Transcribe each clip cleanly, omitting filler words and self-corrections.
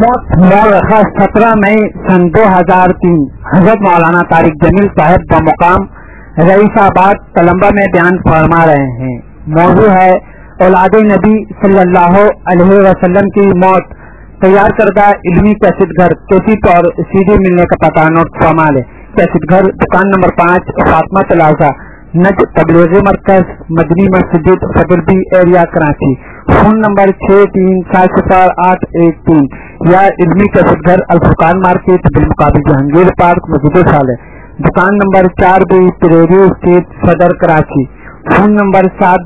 مورخہ 17 مئی سن 2003 حضرت مولانا طارق جمیل صاحب بمقام رئیس آباد تلمبہ میں بیان فرما رہے ہیں۔ موضوع ہے اولاد نبی صلی اللہ علیہ وسلم کی موت۔ تیار کردہ علمی کیسٹ گھر کیسٹ اور سی ڈی ملنے کا پتہ نوٹ فرما لیں۔ کیسٹ گھر دکان نمبر 5 فاطمہ پلازا نج تبلیغی مرکز مدنی مسجد فضل B Area Karachi. Phone number 63700813 یا علمی کیسٹ گھر الفرقان مارکیٹ بالمقابل جہانگیر پارک مسجد صالح، دکان نمبر 4B پریری اسٹریٹ صدر کراچی۔ Phone number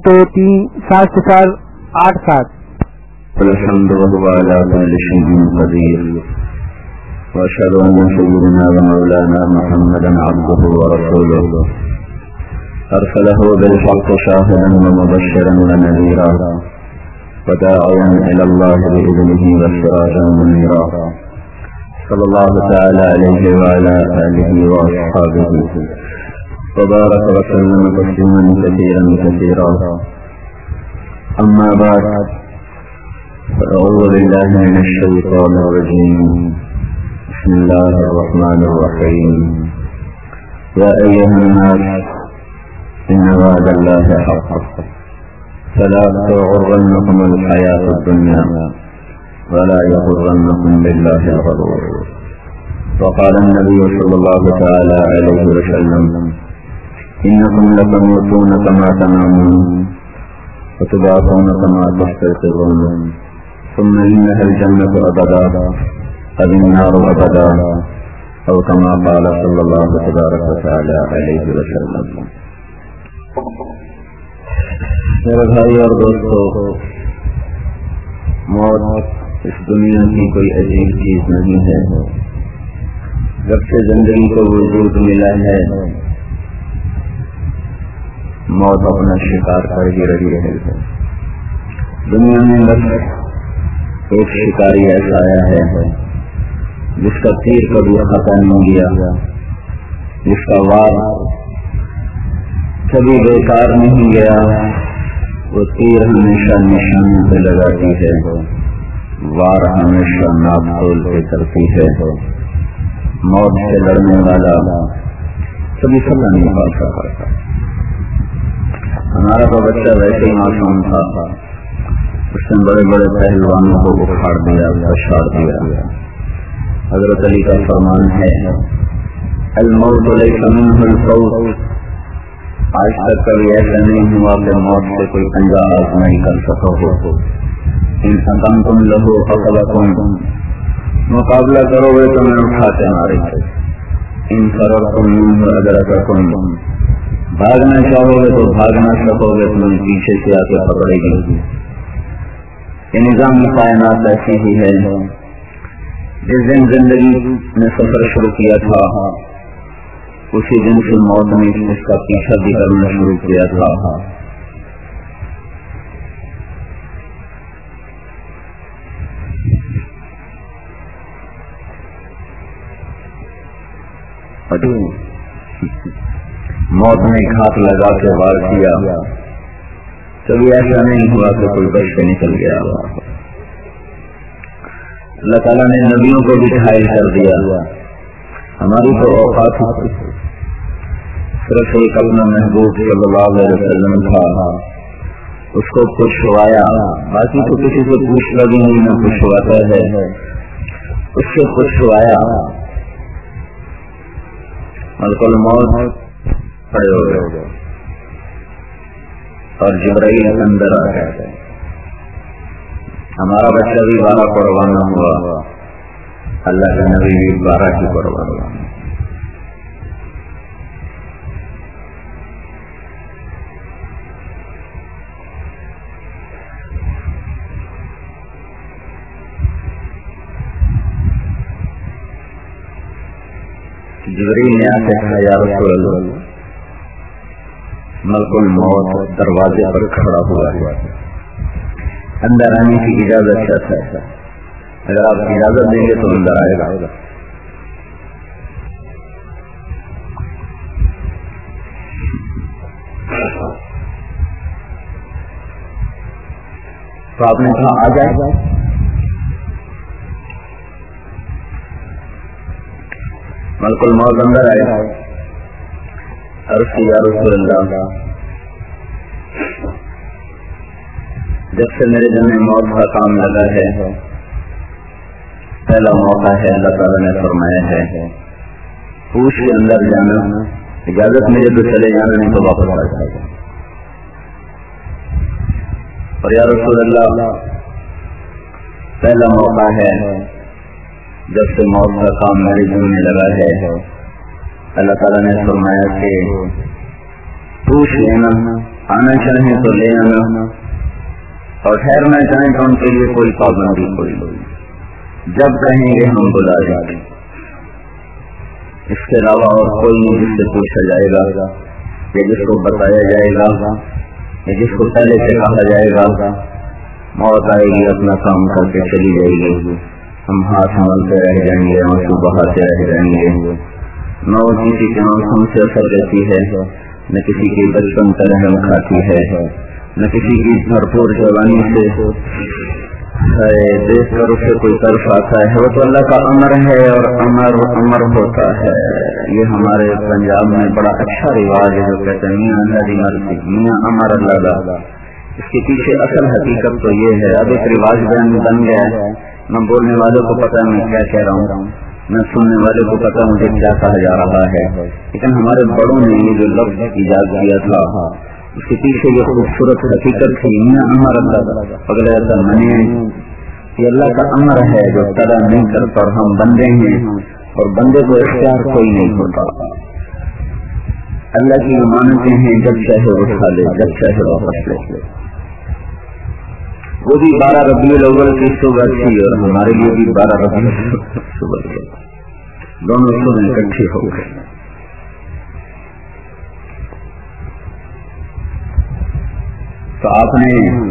72370887۔ الحمد لله على كل شيء قدير واشهد ان سيدنا ومولانا محمدا عبده ورسوله ارسله بالحق شاهدا ومبشرا ونذيرا وداعيا الى الله باذنه وسراجا منيرا صلى الله تعالى عليه وعلى اله واصحابه وبارك وسلم تسليما كثيرا كثيرا اما بعد فأعوذ بالله من الشيطان الرجيم بسم الله الرحمن الرحيم يا أيها الناس إن وعد الله حق فلا تغرنكم الحياة الدنيا ولا يغرنكم بالله الغرور وقال النبي صلى الله تعالى عليه وسلم إنكم لتموتون كما تنامون وتبعثون كما تستيقظون ثم إنها الجنة أبدا أو النار أبدا أو كما قال صلى الله تبارك وتعالى عليه وسلم۔ میرے بھائی اور دوستو، موت اس دنیا کی کوئی عجیب چیز نہیں ہے۔ جب سے زندگی کو وجود ملا ہے موت اپنا شکار کر ہی رہی ہے۔ دنیا میں بس ایک شکاری ایسا آیا ہے جس کا تیر کبھی ختم نہیں گیا، جس کا وار کبھی بیکار نہیں گیا، وہ تیر ہمیشہ نشانے پہ لگاتی ہے، وار ہمیشہ ناپ تول پہ کرتی ہے۔ موت سے لڑنے والا کبھی فتح نہیں پا سکتا۔ ہمارا تو بچہ ویسے ہی معصوم تھا، اس نے بڑے بڑے پہلوانوں کو اکھاڑ دیا، پچھاڑ دیا۔ حضرت علی کا فرمان ہے الموت لیس منہ الفوت، آج تک کبھی ایسا نہیں ہوا کہ موت سے کوئی پنجہ نہیں کر سکو ہو۔ ان حکمتم لہو فقلکم، مقابلہ کرو گے تو میں اٹھاتے مارے۔ ان فررتم منہ ادرککم، بھاگنا چاہو گے تو بھاگ نہ سکو گے، تمہیں پیچھے سے آ کے پکڑے گی۔ یہ نظام کائنات ایسی ہی ہے۔ جس دن زندگی نے سفر شروع کیا تھا اسی دن سے موت نے اس کا پیچھا بھی کرنا شروع کیا تھا۔ موت نے گھات لگا کے وار کیا، کبھی ایسا نہیں ہوا کہ کوئی بچ کے نکل گیا۔ اللہ تعالیٰ نے نبیوں کو بھی گھائل کر دیا۔ ہماری تو اوقات صرف ایک اپنا محبوب صلی اللہ علیہ وسلم تھا، اس کو پوچھوایا، باقی تو کسی سے پوچھ لگی نہیں، نہ پوچھواتا ہے، اس سے پوچھوایا۔ ملک الموت کھڑے ہو گئے اور جبرائیل اندر آ گئے۔ ہمارا بچہ بھی 12 قربانہ ہوا، اللہ کے نبی بھی 12 کی قربان ہوا۔ جبرائیل نے آ کے کہا یا رسول اللہ، ملک الموت دروازے پر کھڑا ہوا ہے، اندر آنے کی اجازت چاہتا ہے، اگر آپ اجازت دیں گے تو اندر آئے گا۔ تو آپ نے کہا آ جائے، ملک الموت اندر آیا، عرض کی یا رسول اللہ جب سے میرے دل میں موت کا کام لگا ہے، پہلا موقع ہے اللہ تعالیٰ نے فرمایا ہے پوچھ کے اندر جانا، اجازت ملے تو چلے جانا، نہیں تو واپس آ جائے گا۔ اور یا رسول اللہ پہلا موقع ہے جب سے موت کا کام میرے دل میں لگا ہے، اللہ تعالیٰ نے فرمایا کہ پوچھ لینا، آنا چاہیں تو لے آنا اور ٹھہرنا چاہیں تو ان کے لیے کوئی پابندی کوئی جب کہیں گے ہم بلا جائیں گے۔ اس کے علاوہ اور کوئی نہیں جس سے پوچھا جائے گا یا جس کو بتایا جائے گا یا جس کو پہلے سے کہا جائے گا۔ موت آئے گی، اپنا کام کر کے چلی جائے گی، ہم ہاتھ ملتے رہ جائیں گے، آنسو بہاتے رہ جائیں گے۔ موت کسی کے آنکھوں سے اثر دیتی ہے، نہ کسی کی بچپن کا رحم کھاتی ہے، نہ کسی کی بھرپور جوانی سے دیکھ کر اسے کوئی طرف آتا ہے۔ وہ تو اللہ کا امر ہے اور امر امر ہوتا ہے۔ یہ ہمارے پنجاب میں بڑا اچھا رواج ہے جو کہتے ہیں میاں اللہ دی مرضی، میاں امر اللہ دا۔ اس کے پیچھے اصل حقیقت تو یہ ہے، اب ایک رواج بن گیا ہے، میں بولنے والوں کو پتا ہے میں کیا کہہ رہا ہوں، میں سننے والے کو پتا مجھے کیا کہا جا رہا ہے، لیکن ہمارے بڑوں نے یہ جو لفظ ایجاد کیا تھا اس کے پیچھے یہ خوبصورت حقیقت تھی، میاں امر اللہ اگلے ایسا منے، یہ اللہ کا امر ہے جو طلب نہیں کرتا، اور ہم بندے ہیں اور بندے کو اختیار کوئی نہیں ہوتا۔ اللہ کی امانتیں ہیں، جب چاہے اٹھا لے، جب چاہے واپس لے۔ وہ بھی 12 ربیع الاول کی صبح تھی اور ہمارے لیے بھی 12 ربیع صبح تھی، دونوں صبح اکٹھے ہو گئے۔ تو آپ نے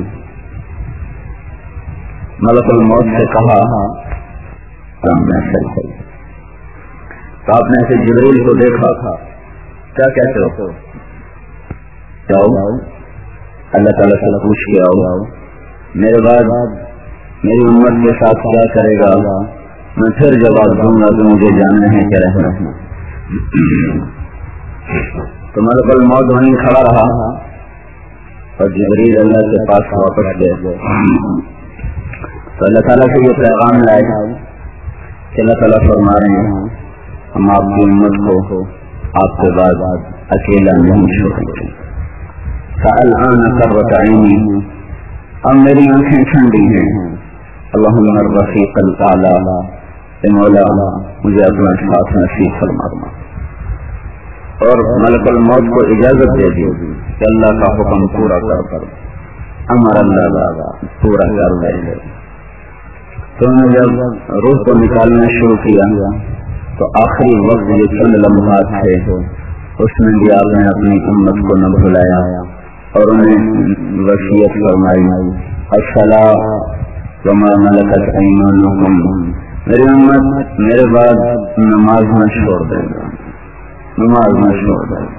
ملک الموت سے کہا تو آپ نے ایسے جبریل کو دیکھا، کیا کہتے ہو؟ جاؤ اللہ تعالیٰ سے پوچھ کے آؤ میرے بعد میری امت کے ساتھ کیا کرے گا، میں پھر جواب دوں گا کہ مجھے جاننا ہے کیا رہنا ہے۔ تو ملک الموت وہیں کھڑا رہا اور جبریل اللہ کے پاس واپس گئے تو اللہ تعالیٰ سے یہ پیغام لائے کہ اللہ تعالیٰ فرما رہے ہیں ہم آپ کی امت کو آپ کے بعد اکیلا نہیں چھوڑیں گے۔ فالآن قرۃ عینی، اب میری آنکھیں ٹھنڈی ہیں، اللہم الرفیق الاعلی، اے مولا مجھے اپنا ساتھ نصیب فرما۔ اور ملک الموت کو اجازت دے دی کہ اللہ کا حکم پورا کر، امر اللہ پورا کر دے۔ تو نے جب روح کو نکالنا شروع کیا تو آخری وقت جو چند لمحات تھے اس میں بھی آپ نے اپنی امت کو نہ بھلایا اور انہیں وصیت فرمائی، الصلاۃ وما ملکت ایمانکم، میری امت میرے بعد نماز نہ چھوڑ دے گا، نماز نہ چھوڑ دے گا۔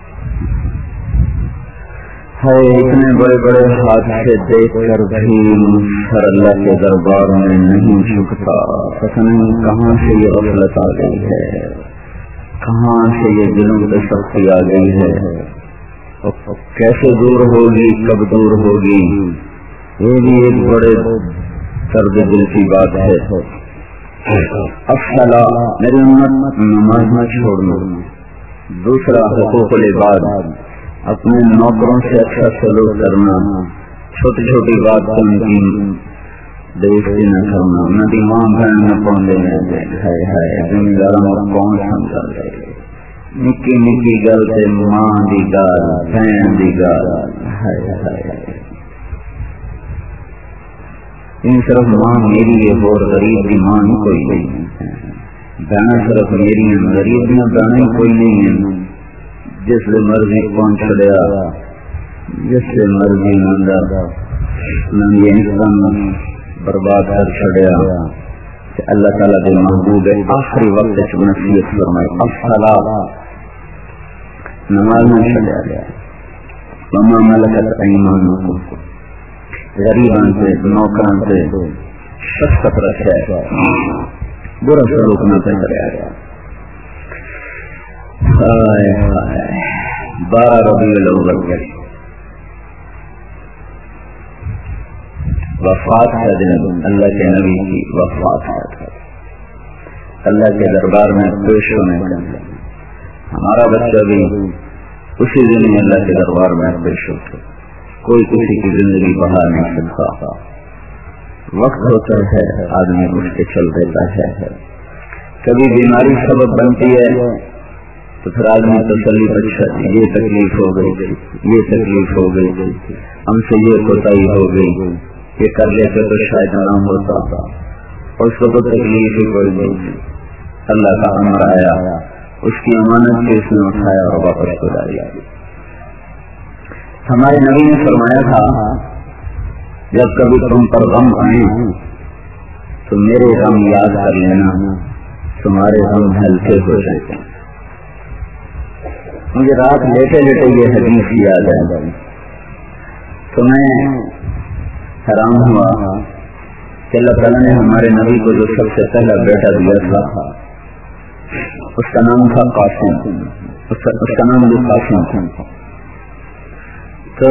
ہے اتنے بڑے بڑے حادثے دیکھ کر بھی سر اللہ کے دربار میں نہیں جھکتا، پتہ نہیں کہاں سے یہ غفلت آ گئی ہے، کہاں سے یہ دلوں پہ سختی آ گئی ہے، کیسے دور ہوگی، کب دور ہوگی، یہ بھی ایک بڑے درد دل کی بات ہے۔ الصلاۃ، میری امت نماز نہ چھوڑنا۔ دوسرا حقوق العباد، اپنے نوکروں سے اچھا سلوک کرنا، چھوٹی چھوٹی بات ان کی بےعزتی نہ کرنا، نہ دی ماں بہن نہ کون دینے دے، زمینداروں کو کون سمجھا دے، نکی نکی گل سے ماں دی گال، بہن دی گال، ان صرف ماں میری ہے اور غریب کی ماں ہی کوئی نہیں، بہن صرف میری ہے، غریب کی بہن کوئی نہیں ہے، جس سے مرضی کون چھڑیا، جس سے مرضی ننگے انسان برباد کر چھڑیا، کہ اللہ تعالیٰ کے محبوب ہے آخری وقت نصیحت فرمائے، الصلاۃ، نماز میں چھڑیا گیا، وما ملکت ایمانکم، غریبان سے نوکران سے شفقت رکھا ہے، برا سلوک نہ کریا گیا۔ 12 ربیع الاول وفات کا دن، اللہ کے نبی کی وفات کا، اللہ کے دربار میں پیش ہونے کا، ہمارا بچہ بھی اسی دن میں اللہ کے دربار میں پیش ہوتا، کوئی کسی کی زندگی بڑھا نہیں سکتا، وقت ہوتا ہے آدمی اٹھ کے چل دیتا ہے، کبھی بیماری سبب بنتی ہے تو پھر آدمی تسلی اچھا یہ تکلیف ہو گئی، یہ تکلیف ہو گئی، ہم سے یہ کوتاہی ہو گئی، یہ کر لیتے تو شاید نہ ہوتا، اور اس کو تو تکلیف ہی کوئی نہیں، اللہ کا امر آیا، اس کی امانت سے اس نے اٹھایا اور واپس کو لایا۔ ہمارے نبی نے فرمایا تھا جب کبھی تم پر غم آئے تو میرے غم یاد کر لینا، تمہارے غم ہلکے ہو جائیں۔ مجھے رات لیٹے لیٹے یہ حدیث یاد ہے تو میں حیران ہوا کہ اللہ تعالیٰ نے ہمارے نبی کو جو سب سے پہلا بیٹا دیا تھا اس کا نام تھا قاسم، اس کا نام بھی قاسم تھا، تو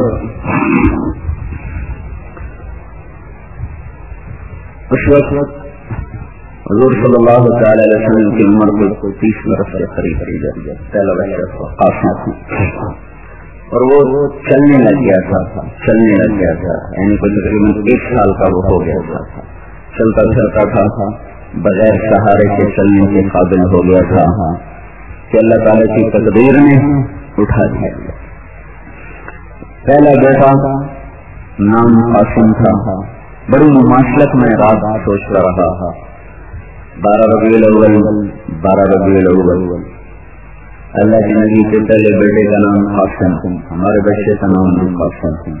اس وقت حضور صلی اللہ تعالی علیہ وسلم کی عمر کو 30 برس کے قریب پہلا بچہ قاسم، اور وہ چلنے لگ گیا تھا، یعنی تقریباً 1 سال کا وہ ہو گیا تھا، چلتا چلتا تھا، بغیر سہارے کے چلنے کے قابل ہو گیا تھا کہ اللہ تعالی کی تقدیر نے اٹھا دیا۔ پہلا بیٹا نام قاسم تھا، بڑی مماثلت میں رات سوچتا رہا، 12 ربیع الاول اللہ کے نبی کے پہلے بیٹے کا نام قاسم، ہمارے بچے کا نام قاسم،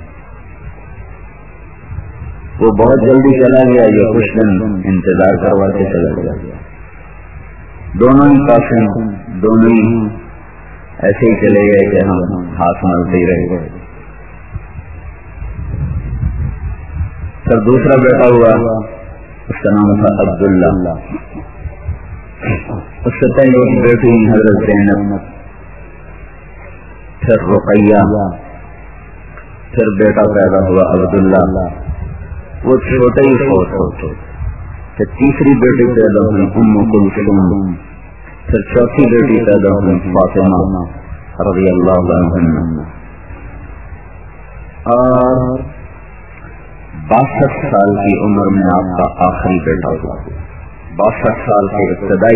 وہ بہت جلدی چلا گیا، یہ کچھ دن انتظار کرواتے چلا گیا، دونوں ہی قاسم، دونوں ہی ایسے ہی چلے گئے کہ ہم ہاتھ ملتے ہی رہ گئے۔ پھر دوسرا بیٹا ہوا، اس کا نام تھا عبداللہ، اس سے پہلے ایک بیٹی حضرت زینب، پھر رقیہ، پھر بیٹا پیدا ہوا عبداللہ، وہ چھوٹے ہی فوت ہوتے، پھر تیسری بیٹی پیدا ہوئی ام کلثوم، پھر چوتھی بیٹی پیدا ہوئی فاطمہ رضی اللہ عنہا، اور 62 سال کی عمر میں آپ کا آخری بیٹا ہوا، 62 سال کے ابتدائی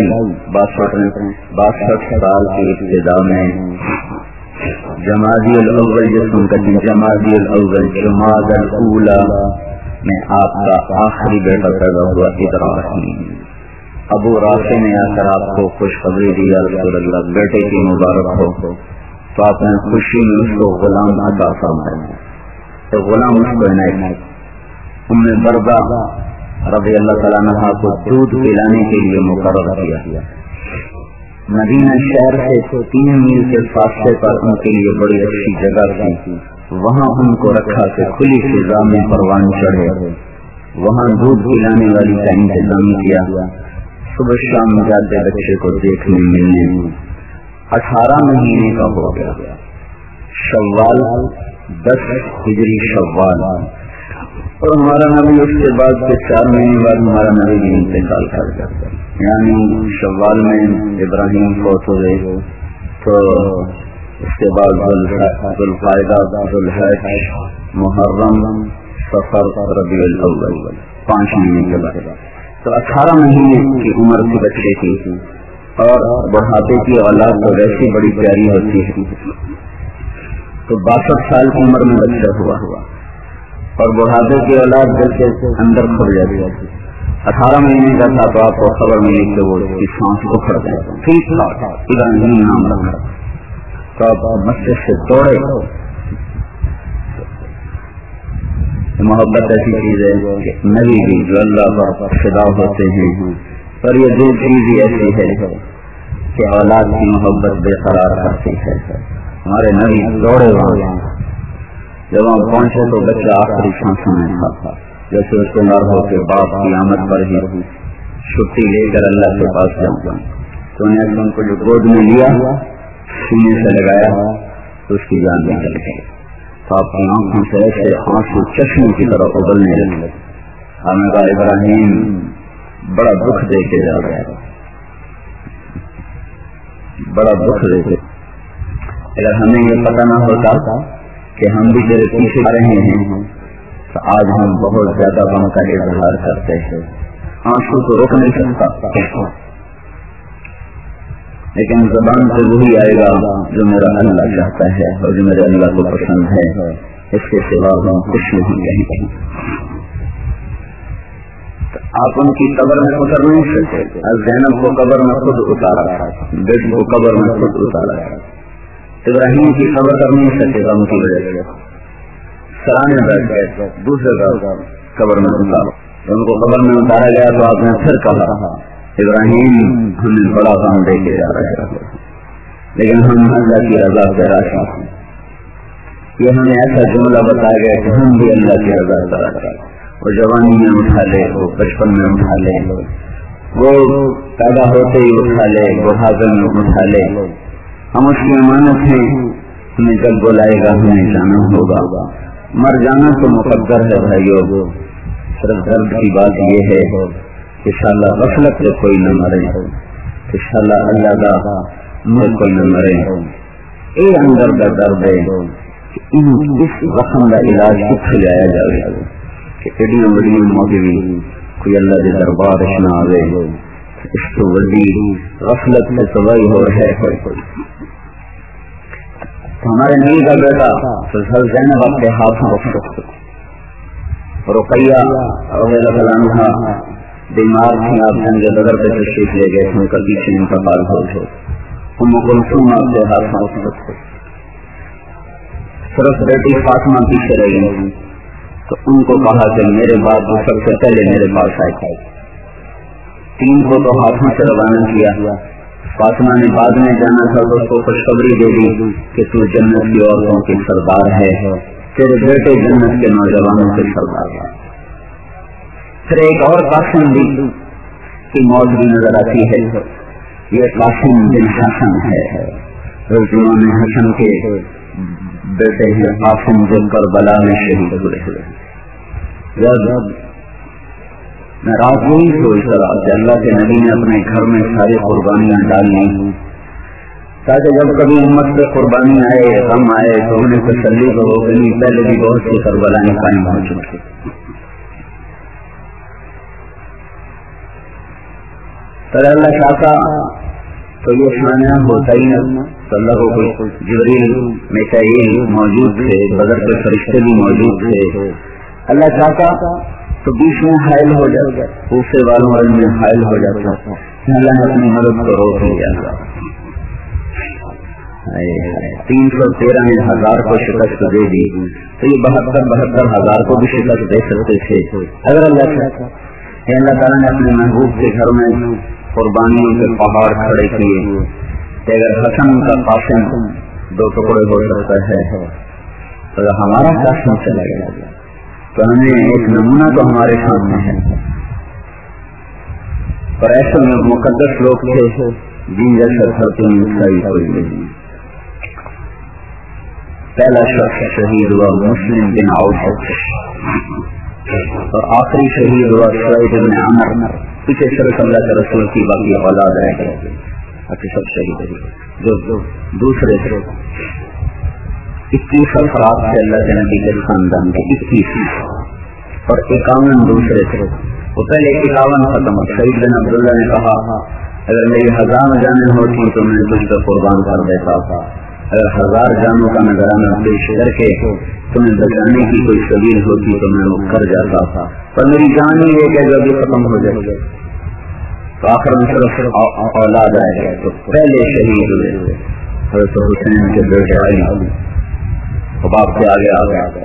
62 سال کی ابتدا میں جمادی الاول، جس کو کہتے ہیں جمادی الاول، جماد الاولا میں آپ کا آخری بیٹا پیدا ہوا ابراہیم۔ ابو رافع نے آ کر آپ کو خوشخبری دی، یا رسول اللہ بیٹے کی مبارک ہو، تو آپ نے خوشی میں اس کو غلام عطا فرمایا، تو غلام اس کو عنایت۔ ام بردہ رضی اللہ تعالیٰ عنہا کو دودھ پلانے کے لیے مقرر کیا، مدینہ شہر سے 3 میل کے فاصلے پر ان کے لیے بڑی اچھی جگہ تھی، وہاں ان کو رکھا کہ کھلی فضا میں پروان چڑھے، وہاں دودھ پلانے والی کا انتظام کیا، صبح شام جاتے بچے کو دیکھنے ملنے، 18 مہینے کا ہو گیا، شوال 10 ہجری شوال، اور ہمارا نبی اس کے بعد کے 4 مہینے بعد ہمارا نبی بھی انتقال کر گیا، یعنی شوال میں ابراہیم فوت ہو گئے، تو اس کے بعد ذوالقعدہ، ذوالحج، محرم، صفر، ربیع الاول، 5 مہینے کے بعد، تو 18 مہینے کی عمر کے بچے کی، اور بڑھاپے کی اولاد تو ویسی بڑی پیاری ہوتی ہے، تو 62 سال کی عمر میں بچہ ہوا، اور بڑھاپے کی اولاد دل کے اندر کھل جاتی ہے، 18 مہینے کا تھا تو آپ کو خبر ملی کہ وہ اس کی سانس اکھڑ گئی، ٹھیک تھا، ابراہیم نام رکھا، تو آپ مسجد سے دوڑے۔ محبت ایسی چیز ہے کہ نبی بھی جو اللہ پر فدا ہوتے ہیں، پر یہ دو چیز ہی ایسی ہے کہ اولاد کی محبت بے قرار کرتی ہے۔ ہمارے نبی دوڑے وہاں، جب وہاں پہنچے تو بچہ آخری سانسوں میں تھا، جیسے اس کو نار ہو کے باپ کی آمد پر ہی چھٹی لے کر اللہ کے پاس جاؤں، تو انہیں ان کو جو گود میں لیا سینے سے لگایا تو اس کی جان نکل گئی. تو آپ کی آنکھوں سے ایسے آنسو چشمے کی طرح ابلنے لگے. ہم نے کہا ابراہیم بڑا دکھ دے کے جا رہا ہے, بڑا دکھ دے کے. اگر ہمیں یہ پتہ نہ ہوتا کہ ہم بھی تیرے پیچھے آ رہے ہیں تو آج ہم بہت زیادہ غم کا اظہار کرتے ہیں. آنسو تو روک نہیں سکتا, لیکن زبان سے وہی آئے گا جو میرا اللہ چاہتا ہے اور جو میرے اللہ کو پسند ہے. اس کے سوا ہم کچھ نہیں کہیں. آپ ان کی قبر میں اتر نہیں سکتے. زینب کو قبر میں خود اتارا, بیٹی کو قبر میں خود اتارا. ابراہیم کی قبر کر نہیں سکے غم کی وجہ سے سرانے بیٹھ گئے, دوسرے قبر میں اتارا. ان کو قبر میں اتارا گیا تو آپ نے پھر کہا ابراہیم ہمیں بڑا غم دے کے جا رہے ہیں, لیکن ہم اللہ کی رضا سے راضی ہیں. یہ ہمیں ایسا جملہ بتایا گیا کہ ہم بھی اللہ کی رضا سے راضی ہیں. وہ جوانی میں اٹھا لے, وہ بچپن میں اٹھا لے, وہ پیدا ہوتے ہی اٹھا لے, بڑھاپے میں اٹھا لے. ہم اس کی امانت ہیں, ہمیں جب بلائے گا ہمیں جانا ہوگا. مر جانا تو مقدر ہے بھائیو. صرف درد کی بات یہ ہے کہ انشاءاللہ غفلت سے کوئی نہ مرے, انشاءاللہ اللہ کا مر کوئی نہ مرے. یہ اندر کا درد ہے کہ اس زخم کا علاج کتنے لایا جائے کہ ایڈیاں بڑی موجودی کوئی اللہ کے دربار نہ آئے. اس کو بڑی غفلت میں تباہی ہو رہے ہیں. ہمارے نبی کا بیٹا زینب آپ کے ہاتھ میں رقیہ رضی اللہ عنہا بیمار تھی, آپ جنگ بدر پہ تشریف لے گئے تھے, ان کا پیچھے انتقال ہو گیا. ام کلثوم آپ کے ہاتھ میں صرف بیٹی فاطمہ پیچھے رہ گئی تو ان کو کہا کہ میرے بعد سب سے پہلے میرے پاس آئے. تین کو تو ہاتھوں سے روانہ کیا. فاطمہ نے بعد میں جانا تھا تو اس کو خوشخبری دے دی کہ تو جنت کی عورتوں کی سردار ہے, تیرے بیٹے جنت کے نوجوانوں کے سردار ہے. پھر ایک اور قاسم بھی کی موت بھی نظر آتی ہے. یہ قاسم بن حسن ہے, امام حسن کے بیٹے ہیں. قاسم جو کربلا میں شہید ہوئے. جب میں رات یہی سوچ رہا کہ اللہ کے نبی نے اپنے گھر میں ساری قربانیاں ڈالی تاکہ جب کبھی امت پہ قربانی آئے, غم آئے تو انہیں تسلی ہو گئی. پہلے بھی بہت سی کربلائیں قائم ہو چکی. پر اللہ چاہتا تو یہ سنانا ہوتا ہی نہ. اللہ کو جبریل میکائیل موجود تھے, بدر کے فرشتے بھی موجود تھے. اللہ چاہتا تو بیچ میں حائل ہو جاتا, دوسرے والوں میں حائل ہو جاتا. اللہ نے اپنی مدد کو روک لیا. 313 نے 1000 کو شکست دے دی تو یہ 72,000 کو بھی شکست دے سکتے تھے اگر اللہ چاہتا. اللہ تعالیٰ نے اپنے محبوب کے گھر میں قربانیوں کے پہاڑ کھڑے کیے کہ اگر حسن کا قاسم 2 ٹکڑے ہو سکتا ہے تو اگر ہمارا قاسم چلا گیا تو ہمیں ایک نمونہ تو ہمارے سامنے ہے. اور ایسے میں مقدس لوگ تھے جن جیسا دھرتی میں عیسائی کوئی نہیں. پہلا شخص شہید ہوا مسلم بن عوف اور آخری شہید ہوا سعید بن عمر. پیچھے صرف اللہ کے رسول کی باقی اولاد رہ گئے, باقی سب شہید ہوئے. جو دوسرے 21 افراد سے اللہ کے نبی کے خاندان کے 21 اور 51 دوسرے تھے. وہ پہلے 51 ختم. سعید بن عبداللہ نے کہا اگر میری 1000 جانیں ہوتی تو میں تجھ کو قربان کر دیتا تھا. اگر 1000 جانوں کا نذرانہ پیش کر کے تمہیں بچانے کی کوئی سبیل ہوتی تو میں وہ کر جاتا تھا, پر میری جان ہی ایک ہے جو ابھی ختم ہو جائے تو آخر میں صرف اولاد آئے گئے. تو پہلے شہید ہوئے حضرت حسین کے بیٹے علی, باپ سے آگے آ گئے,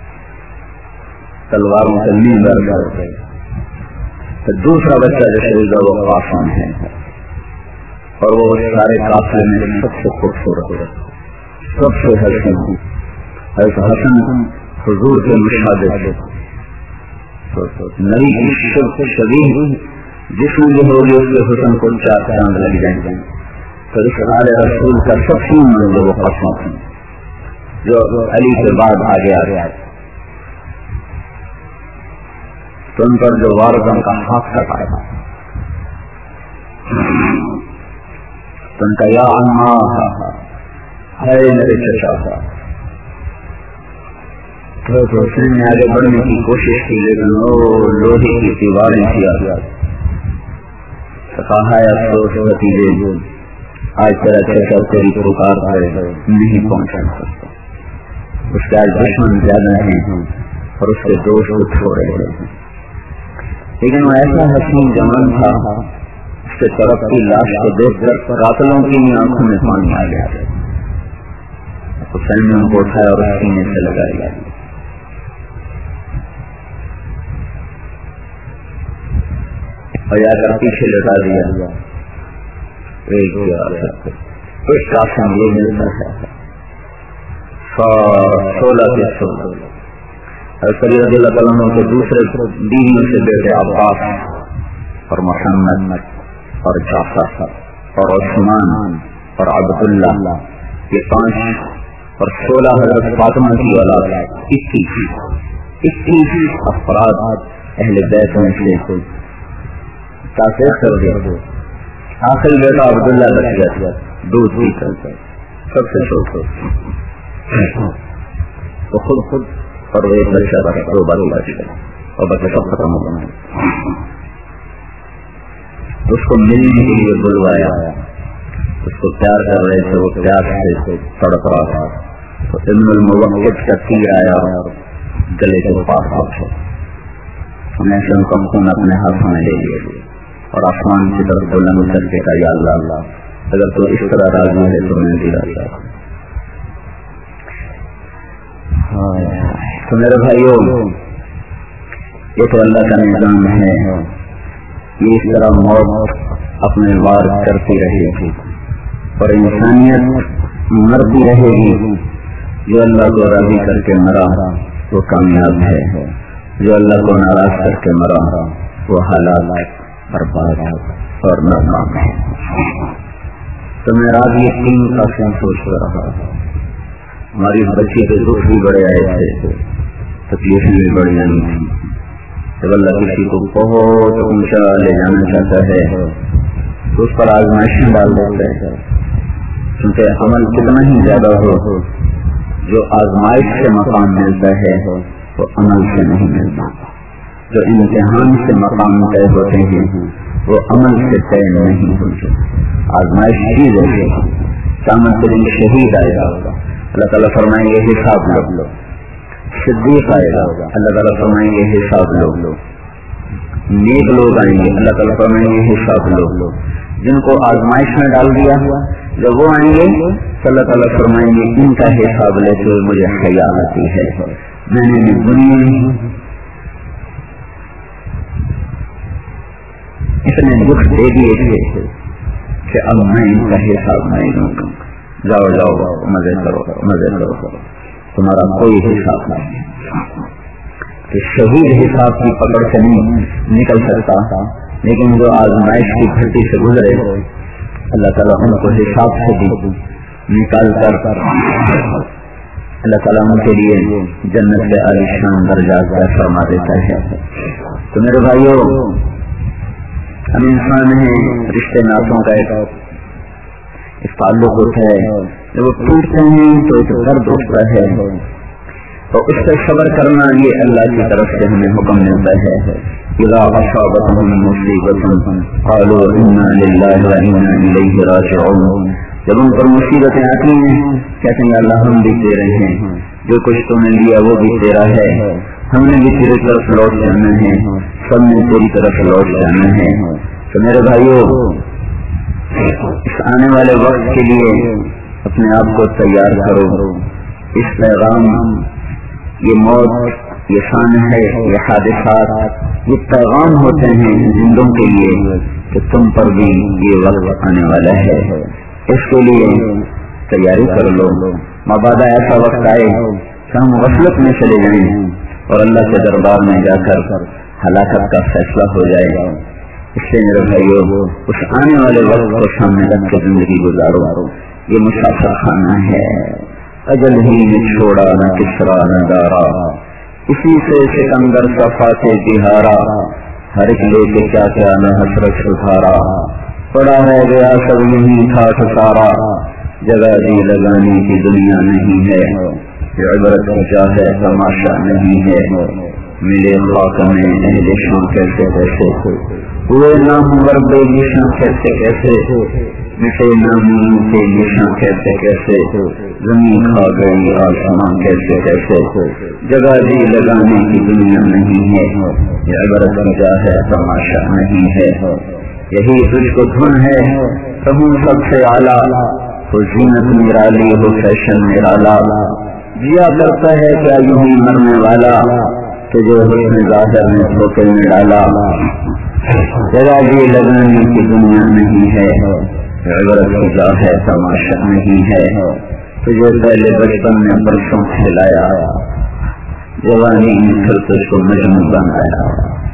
تلواروں سے نیل بر گئے. دوسرا بچہ جو شہید ہوا وہ قاسم ہے اور وہ سارے قافلے میں سب سے خوبصورت ہے, سب سے حسن. حسن حضور کے مشابہ نبی کی شبیہ جسم جو ہوگی اس کے حسن کو 4 چاند لگ جائیں گے. تو اس آل رسول کا سب سے منظر وہ قسم تھی جو علی کے بعد آگے آ گیا. تو ان پر جو وارثوں کا ہاتھ کٹا تھا تو ان کا یا عمّا ہے میرے چچا. تو اس نے آگے بڑھنے کی کوشش کی لیکن وہ لوہے کی دیواریں کیا. کہا ہے افسوس بھتیجے آج تیرا چچا تیری پکار ہے نہیں پہنچا سکتا. اس کے آج دشمن زیادہ ہیں اور اس کے دوست کو چھوڑ رہے ہیں. لیکن وہ ایسا حسین جوان تھا اس کے طرف کی لاش کو دیکھ کر قاتلوں کی آنکھوں میں پانی آ گیا. حسین نے ان کو اٹھایا اور سینے سے لگایا اور جا کر پیچھے لٹا دیا. ایک قاسم یہ ملتا ہے 16 کے 16 علی رضی اللہ تعالیٰ کے دوسرے بیویوں سے بیٹے عباس اور محمد اور جعفر اور عثمان اور عبداللہ یہ 5 اور 16 حضرت فاطمہ کی اولاد 21 افراد اہل بیت میں سے تاثیر کر گئے. آخری بیٹا عبداللہ بچ گیا دودھ پی کر سب سے چھوٹا تو خود اور وہ ایک بچہ رکھا 2 بار بچ گیا اور بچہ سب ختم ہو گیا. اس کو ملنے کے لیے بلوایا اس کو پیار کر رہے تھے وہ پیار سے تڑپ رہا تھا. تو ابن الموقت کا تیر آیا اور گلے کے پاس پہنچا. ہمیں سے ان کا خون اپنے ہاتھوں میں لے لیا اور آسمان کی طرف بلند کر کے کہا یا اللہ اگر تو اس طرح راضی ہے تو میں بھی راضی ہوں. تو میرے بھائیوں یہ تو اللہ کا نظام ہے. یہ اس طرح موت اپنے وار کرتی رہے گی اور انسانیت مرتی رہے گی. جو اللہ کو راضی کر کے مرا وہ کامیاب ہے, جو اللہ کو ناراض کر کے مرا وہ حالات برباد اور ناکام ہے. تو میں رات یہ 3 قسم سوچ رہا. ہماری بچی کے دکھ بھی بڑے آئے تھے, تکلیفیں بھی بڑی آئی تھی. جب اللہ کسی کو بہت اونچا لے جانا چاہتا ہے تو اس پر آزمائشیں ڈال دیتا ہے. کیونکہ عمل کتنا ہی زیادہ ہو, جو آزمائش سے مقام ملتا ہے وہ عمل سے نہیں ملتا. جو امتحان سے مقام طے ہوتے ہیں وہ عمل سے طے نہیں ہوتے. آزمائش چیز ہے. قیامت کے دن شہید آئے گا, اللہ تعالیٰ فرمائیں گے حساب لو. صدیق آئے گا, اللہ تعالیٰ فرمائیں گے حساب لو. نیک لوگ آئیں گے, اللہ تعالیٰ فرمائیں گے حساب لو. جن کو آزمائش میں ڈال دیا جب وہ آئیں گے تو اللہ تعالیٰ فرمائیں گے ان کا حساب لیتے ہوئے مجھے حیا آتی ہے. میں نے دنیا اتنے دکھ دے دیے تھے کہ اب میں ان کا حساب نہیں دوں گا. جاؤ مزے کرو, تمہارا کوئی حساب نہیں. تو شہید حساب کی پکڑ سے نہیں نکل سکتا, لیکن جو آزمائش کی گھٹی سے گزرے اللہ تعالیٰ ان کو حساب سے بھی نکال کر اللہ تعالیٰ ان کے لیے جنت کے عالیشان درجات فرما دیتا ہے. تو میرے بھائیوں ہم انسان ہیں, رشتے ناتوں کا ایک تعلق ہوتا ہے. جب وہ ٹوٹتے ہیں تو ایک درد اٹھتا ہے اور اس سے صبر کرنا یہ اللہ کی طرف سے ہمیں حکم ملتا ہے. اذا اصابتهم مصیبۃ قالوا انا للہ وانا الیہ راجعون. جب ان پر مصیبتیں آتی ہیں کہتے ہیں اللہ ہم بھی دے رہے ہیں, جو کچھ تو نے لیا وہ بھی تیرا ہے, ہم نے بھی تیری طرف لوٹ جانا ہے, سب نے تیری طرف لوٹ جانا ہے. تو میرے بھائیوں اس آنے والے وقت کے لیے اپنے آپ کو تیار کرو. اس پیغام, یہ موت, یہ شان ہے, یہ حادثات, یہ پیغام ہوتے ہیں زندوں کے لیے کہ تم پر بھی یہ وقت آنے والا ہے. اس کے لیے تیاری کر لو. مبادا ایسا وقت آئے کہ ہم غفلت میں چلے جائیں اور اللہ کے دربار میں جا کر ہلاکت کا فیصلہ ہو جائے. इससे मेरे भाइयों उस आने वाले वक्त को सामने रख के जिंदगी गुजारो। ये मुसाफिर खाना है, अजल ही ने छोड़ा न किसरा न दारा, इसी से सिकंदर सफा से बिहारा, हर एक लेके क्या क्या न हसरत सुधारा, पड़ा रह गया सब यही था सारा, जगह दी लगाने की दुनिया नहीं है, ये इबरत क्या है तमाशा नहीं है, मिले खाक में अहले शाम कैसे कैसे, हुए ना हमर बेनिशां कैसे कैसे, मिटे ना मुंह के निशां कैसे कैसे, जमीन खा गई आसमां कैसे कैसे, जगह दी लगाने की दुनिया नहीं है, ये इबरत क्या है तमाशा नहीं है, यही तुझको धुन है कहूँ सबसे आला, हो जीनत निराली हो फैशन निराला, जिया करता है क्या यूं ही मरने वाला, कि जो हुस्न ज़ाहिर ने ठोकर में डाला, जगह दी लगाने की दुनिया नहीं है, इबरत क्या है तमाशा नहीं है, तुझे पहले बचपन में परसों खिलाया, जवानी में फिर तुझको मजनू बनाया,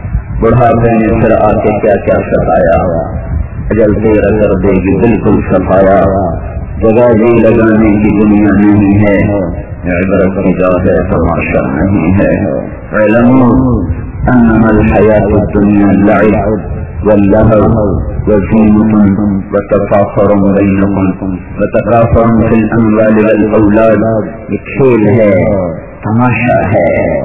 बुढ़ापे में फिर आके क्या क्या सताया, अजल तेरा कर देगी बिल्कुल सफाया, जगह दी लगाने की दुनिया नहीं है, इबरत क्या है तमाशा नहीं है, इल्मु अन्नमल हयातुद दुनिया लइब वल्लहव वज़ीनतुन वतफाखुरुन बैनकुम वतकाफुरुन फिल अमवालि वल औलाद, ये खेल है, तमाशा है,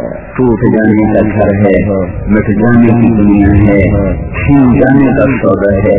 टूट जाने का घर है, मिट जाने की दुनिया है, छीन जाने का सौदा है।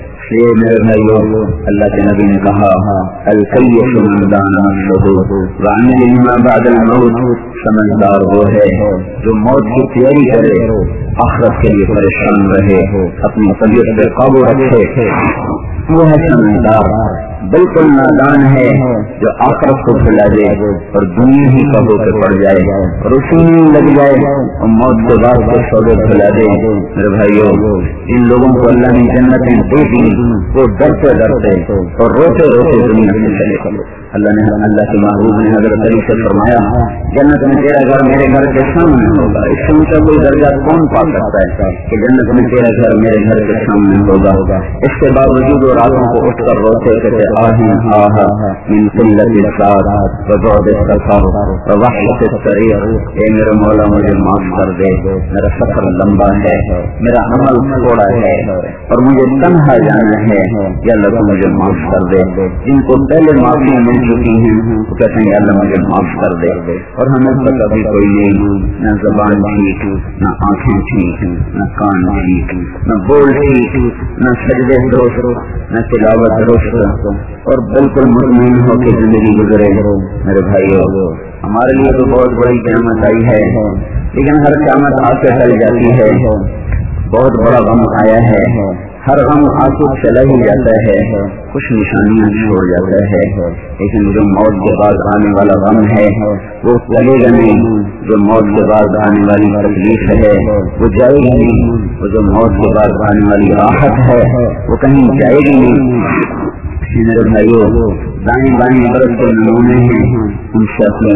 ये मेरे भाइयों अल्लाह के नबी ने कहा अल-कय्यिसु मन दाना नफ्सहु व अमिल लिमा बअदल मौत, समझदार वो है जो मौत की तैयारी करे, आखिरत के लिए परेशान रहे, अपनी तबीयत पे काबू रखे, वो है समझदार। बिल्कुल नादान है जो आखिरत को भुला दे और दुनिया ही कबू पे पड़ जाए और उसी में लग जाए और मौत के बाद के सौदे भुला दे। मेरे भाइयों इन लोगों को अल्लाह ने जन्नतें दे दी, वो डरते डरते और रोते रोते दुनिया से चले। अल्लाह के महबूब ने हज़रत अली से फरमाया जन्नत में तेरा घर मेरे घर के सामने होगा, इससे ऊंचा कोई दर्जा कौन पा सकता है कि जन्नत में तेरा घर मेरे घर के सामने होगा। इसके बावजूद वो रातों को उठकर रोते कहते आहें आहा मिन क़िल्लति सात व बुअद सफ़र व वहशत तरीक़, ए मेरे मौला मुझे माफ कर दे, मेरा सफर लंबा है, मेरा अमल थोड़ा है और मुझे तन्हा जाना है, या अल्लाह मुझे माफ कर दे। जिनको पहले माफी मिल चुकी है वो कहते हैं अल्लाह मुझे माफ कर दे। और हमें तो कभी कोई नहीं, न जबान ठीक, न आंखें ठीक, न कान ठीक, न बोल ठीक, न सजदे दुरुस्त, न तिलावत दुरुस्त और बिल्कुल मुतमईन होकर जिंदगी गुजरे। मेरे भाइयों हमारे लिए तो बहुत बड़ी क़यामत आई है, लेकिन हर क़यामत आके टल जाती है। बहुत बड़ा गम आया है, हर गम आंसू चला ही जाता है, कुछ निशानियां छोड़ जाता है, लेकिन जो मौत के बाद आने वाला गम है वो चलेगा नहीं। जो मौत के बाद आने वाली तकलीफ है वो जाएगी नहीं, वो जो मौत के बाद आने वाली राहत है वो कहीं जाएगी नहीं। मेरे भाइयों दाएं बाएं बरस के नमूने हैं, उनसे अपने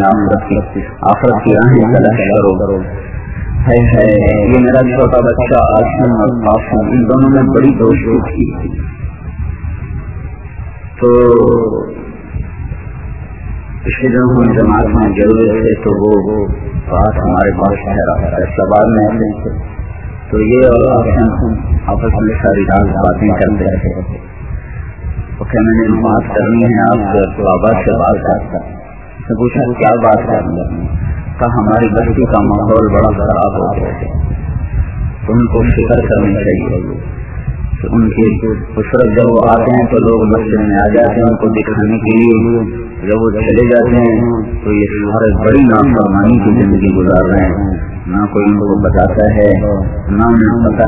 आखिरत की राहें तलाश करो। है ये मेरा छोटा बच्चा आसिम और कासिम, इन दोनों में बड़ी दोस्ती थी, तो पिछले दिनों हम जमात में गए थे तो वो बात हमारे पास ठहरा है सवाल में से, तो ये और आसिम आपस में सारी रात बातें करते रहे। तो क्या मैंने बात करनी है आप बाबा से बात करता, तो पूछा क्या बात करनी है, का हमारी बस्ती का माहौल बड़ा खराब हो गया है, तो उनको फिक्र करनी चाहिए। तो उनके उसरत जब वो आते हैं तो लोग मस्जिद में आ जाते हैं उनको दिखाने के लिए, जब वो चले जाते हैं तो ये सारे बड़ी नाफरमानी की जिंदगी गुजार रहे हैं, ना कोई उनको बताता है ना उन्हें पता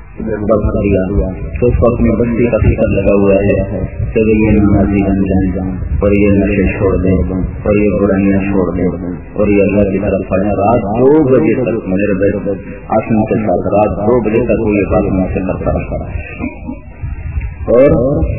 तो अपनी बस्ती का फिक्र लगा हुआ है कि ये नमाजी बन जाए और ये नशे छोड़ दे और ये बुराइयां छोड़ दे और ये अल्लाह की तरफ पढ़े। रात 2 बजे तक मेरे बेटे आसमान के साथ रात 2 बजे तक वो ये बात मुझसे करता रहा और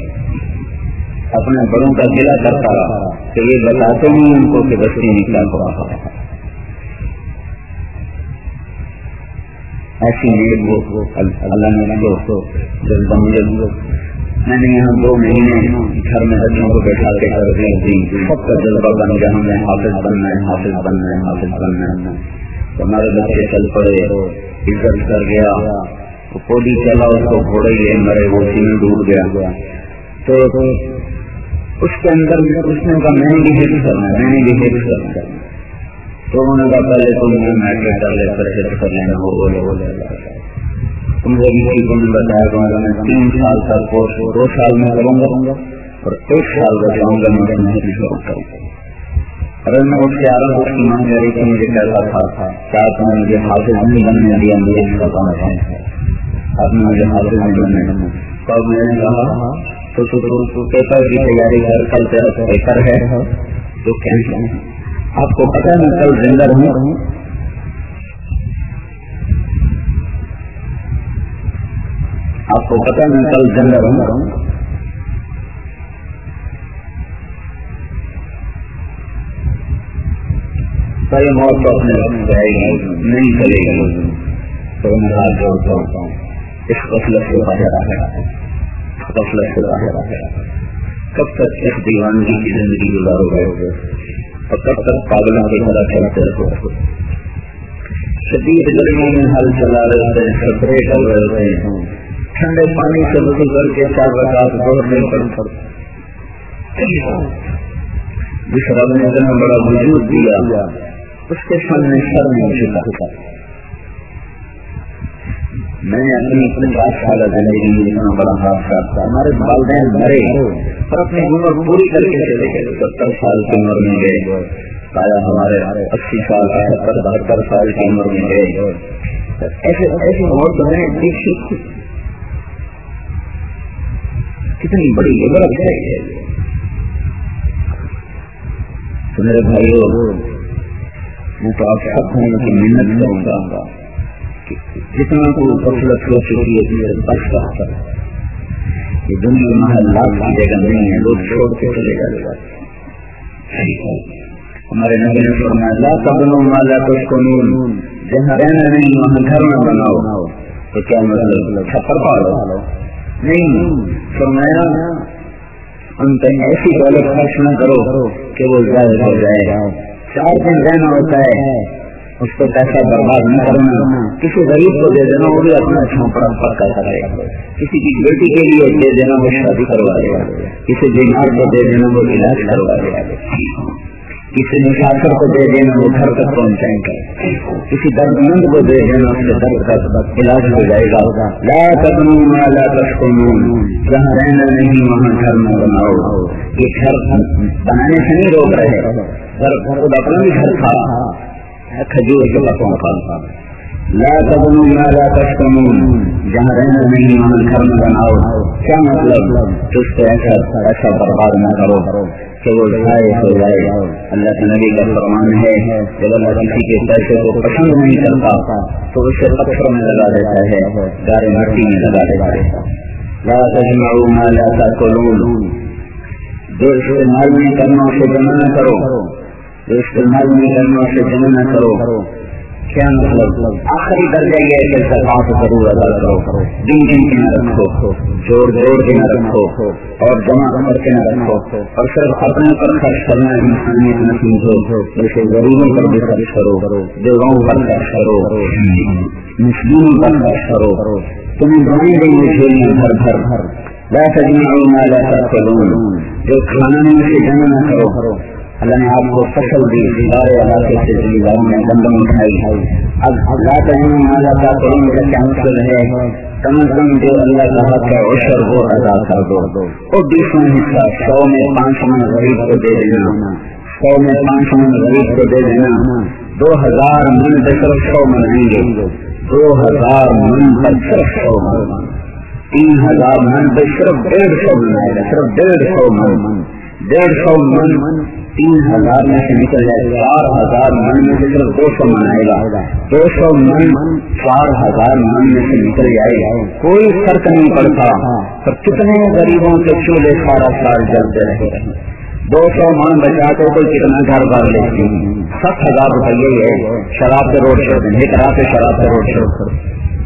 अपने बड़ों का गिला करता रहा कि ये बताते नहीं उनको कि बस्ती में क्या हो रहा है। ایسی نیک وہ اللہ نے کو جذبہ مجھے میں نے یہاں 2 مہینے گھر میں بچوں کو بیٹھا کے تربیت دی، سب کا جذبہ بن گیا ہمیں حافظ بننا ہے، حافظ بننا ہے، حافظ بننا ہے. ہمارے بچے چل پڑے، عزت کر گیا، پولی چلا اس کو گھوڑے گئے مرے، وہ اسی میں ڈوب گیا. تو اس کے اندر اس نے کہا میں نے بھی حفظ کرنا ہے، میں نے بھی حفظ کرنا ہے. تو انہوں نے کہا پہلے تم نے میٹرک کر لے پھر حفظ کر لینا، وہ بولے تم نے بھی بتایا کہ میں 3 سال کا کورس 2 سال میں کروں گا اور 1 سال کا جاؤں گا میں نہیں کروں گا. اگر میں اس کے آ رہا ہوں اس کی مانگ رہی تھی مجھے کیسا تھا، کیا تم نے مجھے حافظ نہیں بننے دیا، مجھے اس کا کام ہے آپ نے مجھے حافظ نہیں بننے دیا. تب میں نے کہا تو پیپر کی تیاری کر، کل تیرا پیپر ہے تو کیا آپ کو پتا میں کل زندہ رہوں، آپ کو پتا میں کل زندہ رہوں. ساری موت تو اپنے وقت جائے گی، نہیں چلے گی. تو میں ہاتھ جوڑتا ہوں اس غفلت سے باہر ہے، غفلت سے باہر ہے. کب تک اس دیوانگی کی زندگی گزارو گے اور کب تک پاگلوں کی طرح چلتے رہو. شدید گرمی میں حل چلا رہے تھے، سپرے کر رہے تھے، ٹھنڈے پانی سے وضو کر کے 4 رکعت دوڑنے پر جس رب نے اتنا بڑا وجود دیا اس کے سامنے سر نہیں جھکا. میں نے اپنی 50 سالہ زندگی میں اتنا بڑا حادثہ تھا. ہمارے والدین مرے اور اپنی عمر پوری کر کے چلے گئے، 70 سال کی عمر میں گئے. آیا ہمارے 80 سال 72 سال کی عمر میں گئے. ایسی موت تو میں نے دیکھی، کتنی بڑی عبرت ہے. تو میرے بھائیوں میں تو آپ سب ہونے کی محنت کروں گا کہ جتنا کو غفلت ہو چکی ہے بچ کا یہ دنیا محلات کی جگہ نہیں ہے، لوگ چھوڑ کے چلے جاتے. ہمارے نبی نے فرمایا لا تبنوا ما لا تسكنون، جہاں رہنا نہیں وہاں گھر نہ بناؤ. تو کیا مطلب چھپر پاڑو نہیں، فرمایا ان کہیں ایسی دولت خرچ نہ کرو کہ وہ ضائع ہو جائے. 4 دن رہنا ہوتا ہے، اس کو پیسہ برباد نہ کرنا. کسی غریب کو دے دینا، وہ بھی اپنا چھوپڑا پکا کرے. کسی کی بیٹی کے لیے دے دینا، وہ شادی کروا دے. کسی بیمار کو دے دینا، وہ علاج کروا دے. کسی مسافر کو دے دینا، وہ گھر تک پہنچائیں گے. کسی درد مند کو دے دینا، اس کے درد کا علاج ہو جائے گا. لا تبنوا ما لا تسكنون، جہاں رہنا نہیں وہاں گھر نہ بناؤ. یہ گھر بنانے سے نہیں روک رہے، گھر خود اپنا بھی گھر تھا کھجور کے پتوں کا. لا تبنوا ما لا تسكنون، جہاں رہنا نہیں وہاں گھر نہ بناؤ. کیا مطلب کہ اس کو ایسا برباد نہ کرو کہ وہ ضائع ہو جائے. اللہ کے نبی کا فرمان ہے جب اللہ کسی کے پیسے کو پسند نہیں کرتا تو اسے پتھر میں لگا دیتا ہے، گارے مٹی میں لگا دیتا ہے. لا تجمعوا ما لا تاكلون، جو استعمال نہیں کرنا اسے جمع نہ کرو، جو استعمال نہیں کرنا اسے جمع نہ کرو. کیا مطلب آخری درجہ یہ ہے کہ زکات ضرور ادا کرو، دن کے نہ رکھو، جوڑ کے نہ رکھو اور جمع کر کے نہ رکھو. اور صرف اپنے پر خرچ کرنا انسانیت نہ سمجھو، جیسے غریبوں پر بھی خرچ کرو، بیواؤں پر خرچ کرو، مسکینوں پر خرچ کرو. تمہیں بنائی گئی مچھلیاں گھر گھر. لا تجمعوا ما لا تاكلون، جو کھانا نہیں اسے جمع نہ کرو. اللہ نے آپ کو فصل دی، سارے علاقے سے زمینداروں نے گندم اٹھائی. اب لا تجمعوا ما لا تاكلون کا کیا مطلب ہے؟ کم از کم جو اللہ کا حق ہے عشر وہ ادا کر دو. اور 20واں حصہ 100 میں 5 من غریب کو دے دینا، 100 میں 5 من غریب کو دے دینا. 2000 من پہ صرف 100 من آئیں گے، 2000 من پر صرف 100 من، 3000 من پہ صرف 150 من آئے گا، صرف 150 من. 150 من 3000 میں سے نکل جائے، 4000 من میں سے صرف 200 من آئے گا. 200 من 4000 من میں سے نکل جائے گا، کوئی فرق نہیں پڑتا. پر کتنے غریبوں کے چولہے سارا سال جلتے رہے. 200 من بچا کے کوئی کتنا گھر بھر لیتے ہیں. 60,000 روپیے ہے شراب سے روڈ شو دیں، ایک رات شراب سے روڈ شو.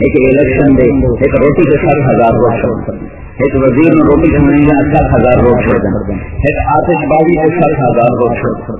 ایک الیکشن دے ایک روٹی کے 7,000 روٹ ایک وزیر میں روٹی کھانے کا 7,000 روٹ چھوڑ دیں ایک آتش بازی کے 7,000 روٹ چھوڑ دیں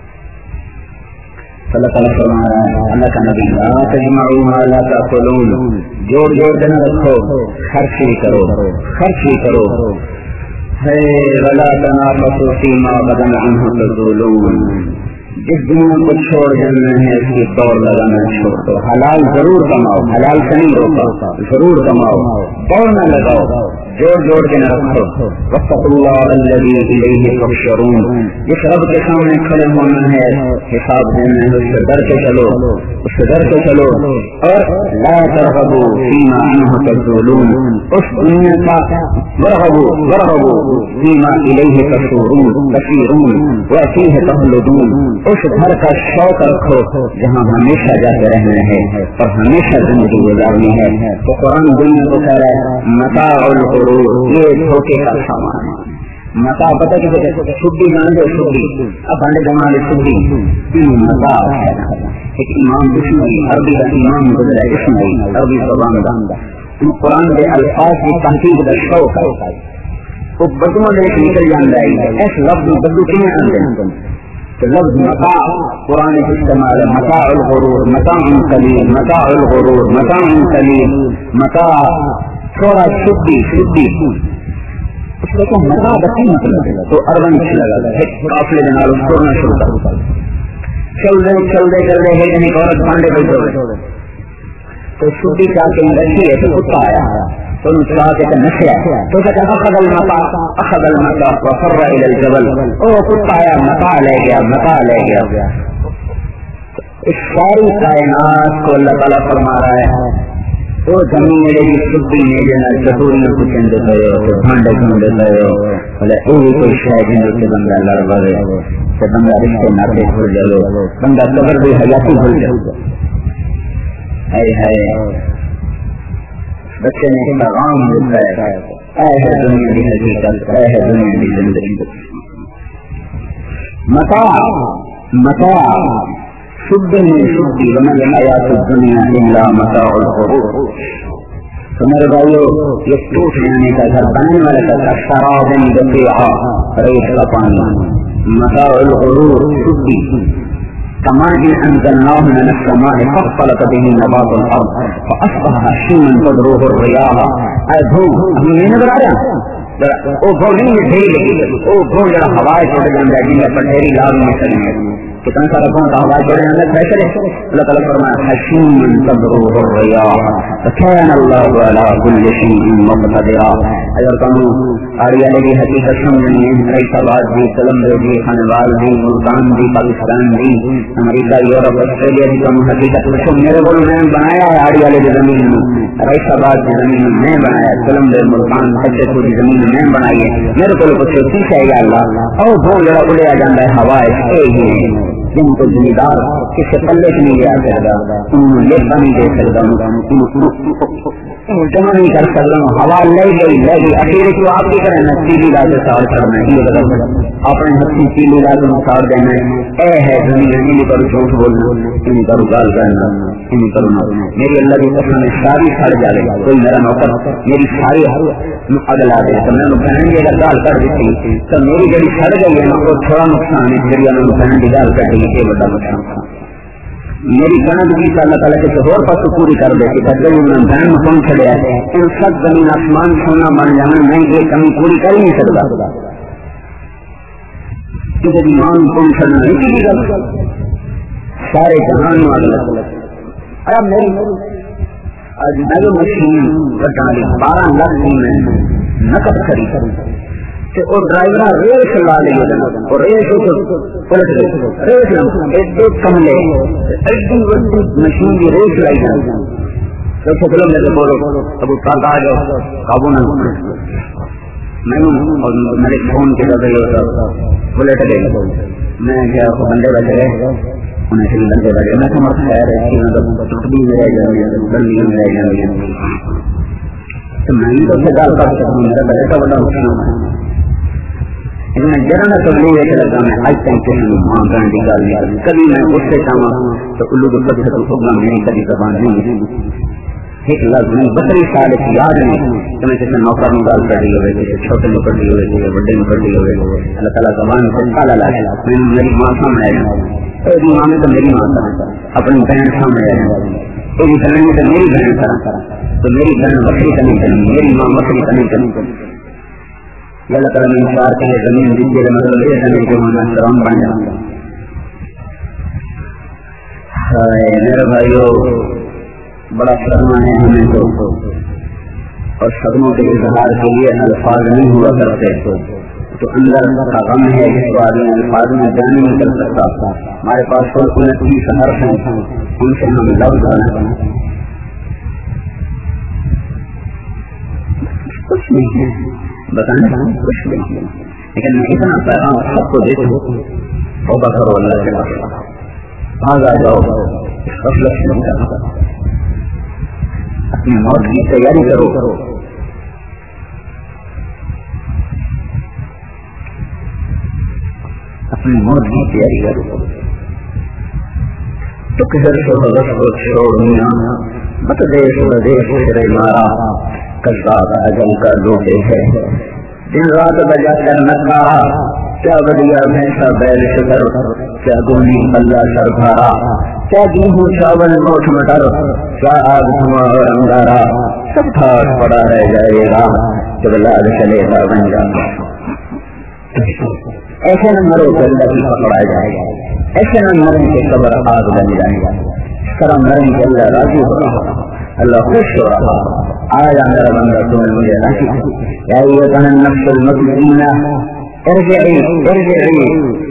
اللہ تعالیٰ فرما رہا ہے اللہ کا نبی لا تجمعوا ما لا تأكلون جوڑ جوڑ کے نہ رکھو خرچ ہی کرو ہے ولا تنافسوا فيما غدا عنه تزولون جس دنیا کو چھوڑ جانا ہے اس کی دوڑ لگانا چھوڑ دو حلال ضرور کماؤ حلال سے نہیں روکا ضرور کماؤ دوڑ نہ لگاؤ جوڑ کے نہ رکھو واتقوا الله الذي اليه تحشرون جس رب کے سامنے کھڑے ہونا ہے حساب دینا ہے اس سے ڈر کے چلو اور لا ترغبوا فيما عنه تزولون اس دنیا کا ورغبوا فيما اليه تسيرون وفيه تخلدون اس گھر کا شوق رکھو جہاں ہمیشہ جاتے رہنا ہے اور ہمیشہ زندگی گزارنی ہے تو قرآن دنیا کو کہہ رہا ہے متاع الغرور یہ دھوکے کا سامان ہے متاع پتہ کسی چھٹی جان دے چھٹی اب بانڈے جماعت چھٹی متاع ہے ایک امام بشنوی عربی کا امام گزرا اسماعیل عربی زبان داندہ قرآن کے الفاظ کی تحقیق کا شوق ہے وہ بدموں میں نکل جانا ہے ایسے لفظ بدو کیوں آتے ہیں لفظ متاع قرآن کے استعمال متاع الغرور متاع قلیل متاع الغرور متاع قلیل متاع تھوڑا شدی اس کو متاع بچی مطلب ہے تو اربن لگا قافلے کے نال چھوڑنا شروع کر چل دے ہے یعنی عورت بانڈے پہ چھوڑے تو شدی کا کے رکھی ہے تو کتا آیا تو ان صلاح کے نشیا تو کہتا اخذ المتاع وفر الى الجبل او کتا آیا متاع لے گیا اس ساری کائنات کو اللہ تعالیٰ فرما رہا ہے وہ زمین میرے شدی میں جنا چتوریاں کو چند گئے ہو بھانڈے چند گئے ہو بولے کوئی شاید سے بندہ لڑ بڑے سے بندہ رشتے ناطے بھول جاؤ بندہ قبر بھی حیاتی بھول جاؤ ہے بچے نے پیغام دیتا ہے اے ہے دنیا کی حقیقت اے ہے دنیا کی زندگی متاع شدی ومن الحیات الدنیا الا متاع الغرور تو میرے بھائیو یہ ٹوٹ جانے کا گھر بنانے والا کا شراب بقیعہ ریت کا پانی متاع الغرور شدی كماء أنزلناه من السماء فاختلط به نبات الأرض فأصبح هشيما تذروه الرياح أذوب من نظر او بولیں گے ڈھیری او بول جڑا ہوا چھوڑ جاندا ہے جن پر ڈھیری لاگ میں چلے کتنا سارا کون کا ہوا چھوڑ جاندا ہے فیصلے اللہ تعالی فرمایا حشیم تذروه الرياح فكان الله على كل شيء مقتدرا اگر تم آڑیا کی حقیقت سمجھنی ہے فیص آباد بھی کولمبیا بھی خانوال بھی ملتان بھی پاکستان بھی امریکہ یورپ آسٹریلیا بھی تم حقیقت سمجھو میرے کو میں بنایا ہے آڑیا کی زمین فیص آباد کی زمین میں بنایا کولمبیا ملتان حجت کی زمین میں بنائی ہے میرے کو کچھ سیکھ ہے یا اللہ اور وہ جڑا اڑیا جاتا ہے ہوا ہے جن کو ذمہ دار کسی پلے سے نہیں لیا سکتا انہوں نے نہیں دے سکتا جمع نہیں کر سکتا ہوا لے گئی اکیلے کو آپ کی طرح سیدھی لا کے سار کرنا ہے اپنے ہاتھی سیدھی لا کے سار دینا اے ہے زمین پر جھوٹ بولنا ان پر گال کرنا ان پر میری اللہ کی قسم میں ساری سڑ جائے گا کوئی میرا نوکر میری ساری اگلا دے تو میں بہن کی اگر گال کر دیتی تو میری جڑی سڑ گئی ہے نا وہ تھوڑا نقصان ہے جڑی بہن کی گال کر دی یہ بڑا نقصان میری گند بھی اللہ تعالیٰ کے اور پاس پوری کر دیتی میں بہن میں کون چڑیا ان سب زمین آسمان سونا بن جانا میں یہ کمی پوری کر ہی نہیں سکتا کسی مان کون چڑنا نہیں گل سارے جہان اب میری مشین 12 لاکھ میں نقد خرید اور ڈرائیور ریس لا لے اور ریس پلٹ گئے ریس کملے مشین کی ریس لائی جائے تو فلم میں بولو اب آ جاؤ قابو نہ میرے فون کے پلٹ گئے میں کیا بندے بیٹھے گئے انہیں سے بندے بیٹھے میں سمجھ خیر ہے ٹوٹی میں رہ جائیں گے میں رہ جائیں گے تو میں تو سے گال کر سکتا ہوں میرا بڑا بڑا نقصان ہے جرا تبلیغ لگا میں اج تک کسی ماں کرنے کی گل نہیں کبھی میں اس سے چاہوں تو الو کے پتھر کو ہوگا میں کبھی زبان نہیں ایک لفظ نہیں بکری سال کی یاد نہیں تمہیں کسی نوکر میں گال کر دی ہوئے کسی چھوٹے میں کر دی ہوئے کسی بڑے میں کر دی ہوئے اللہ تعالیٰ زبان سے کالا لایا میری ماں سامنے آئی ماں میں تو میری ماں تھا اپنی بہن سامنے آئی میری بہن میں تو میری بہن تھا تو میری بہن بکری کا نہیں کرنی میری ماں بکری کا نہیں کرنی اللہ تعالیٰ میں انشاء کے زمین دیجیے گا مطلب یہ زمین کے میں شرم بن جاؤں گا. میرے بھائیو بڑا صدمہ ہے ہمیں تو اور صدموں کے اظہار کے لیے الفاظ نہیں ہوا کرتے تو اندر کا غم ہے جس کو آدمی الفاظ میں بیان نہیں کر سکتا. ہمارے پاس 129 حرف ہیں ان سے ہم لفظ بنا کچھ نہیں ہے بتانا کچھ نہیں لیکن میں اتنا پیغام سب کو دیکھو توبہ کرو اللہ کے پاس بھاگ آ جاؤ غفلت سے نکالو اپنی موت کی تیاری کرو اپنی موت کی تیاری کرو تو کدھر سے حضرت کو چھوڑنا مت دیش بدیش تیرے مارا کذاب اجل کا لوٹے ہے دن رات بجا کر نکارا کیا بدیا بھینسا بیل شکر کیا گونی اللہ سر بھارا کیا گیہوں چاول موٹ مٹر کیا آگ دھواں اور انگارا سب تھاٹ پڑا رہ جائے گا جب لال چلے گا بن جانا. ایسے نہ مرو کہ اللہ کی پکڑا جائے گا ایسے نہ مریں کہ قبر آگ بن جائے گا اس طرح مریں کہ اللہ راضی ہو رہا اللہ خوش ہو رہا آیا میرا بندہ تمہیں مجھے راضی یا ایتھا النفس المطمئنہ ارجعی ارجعی.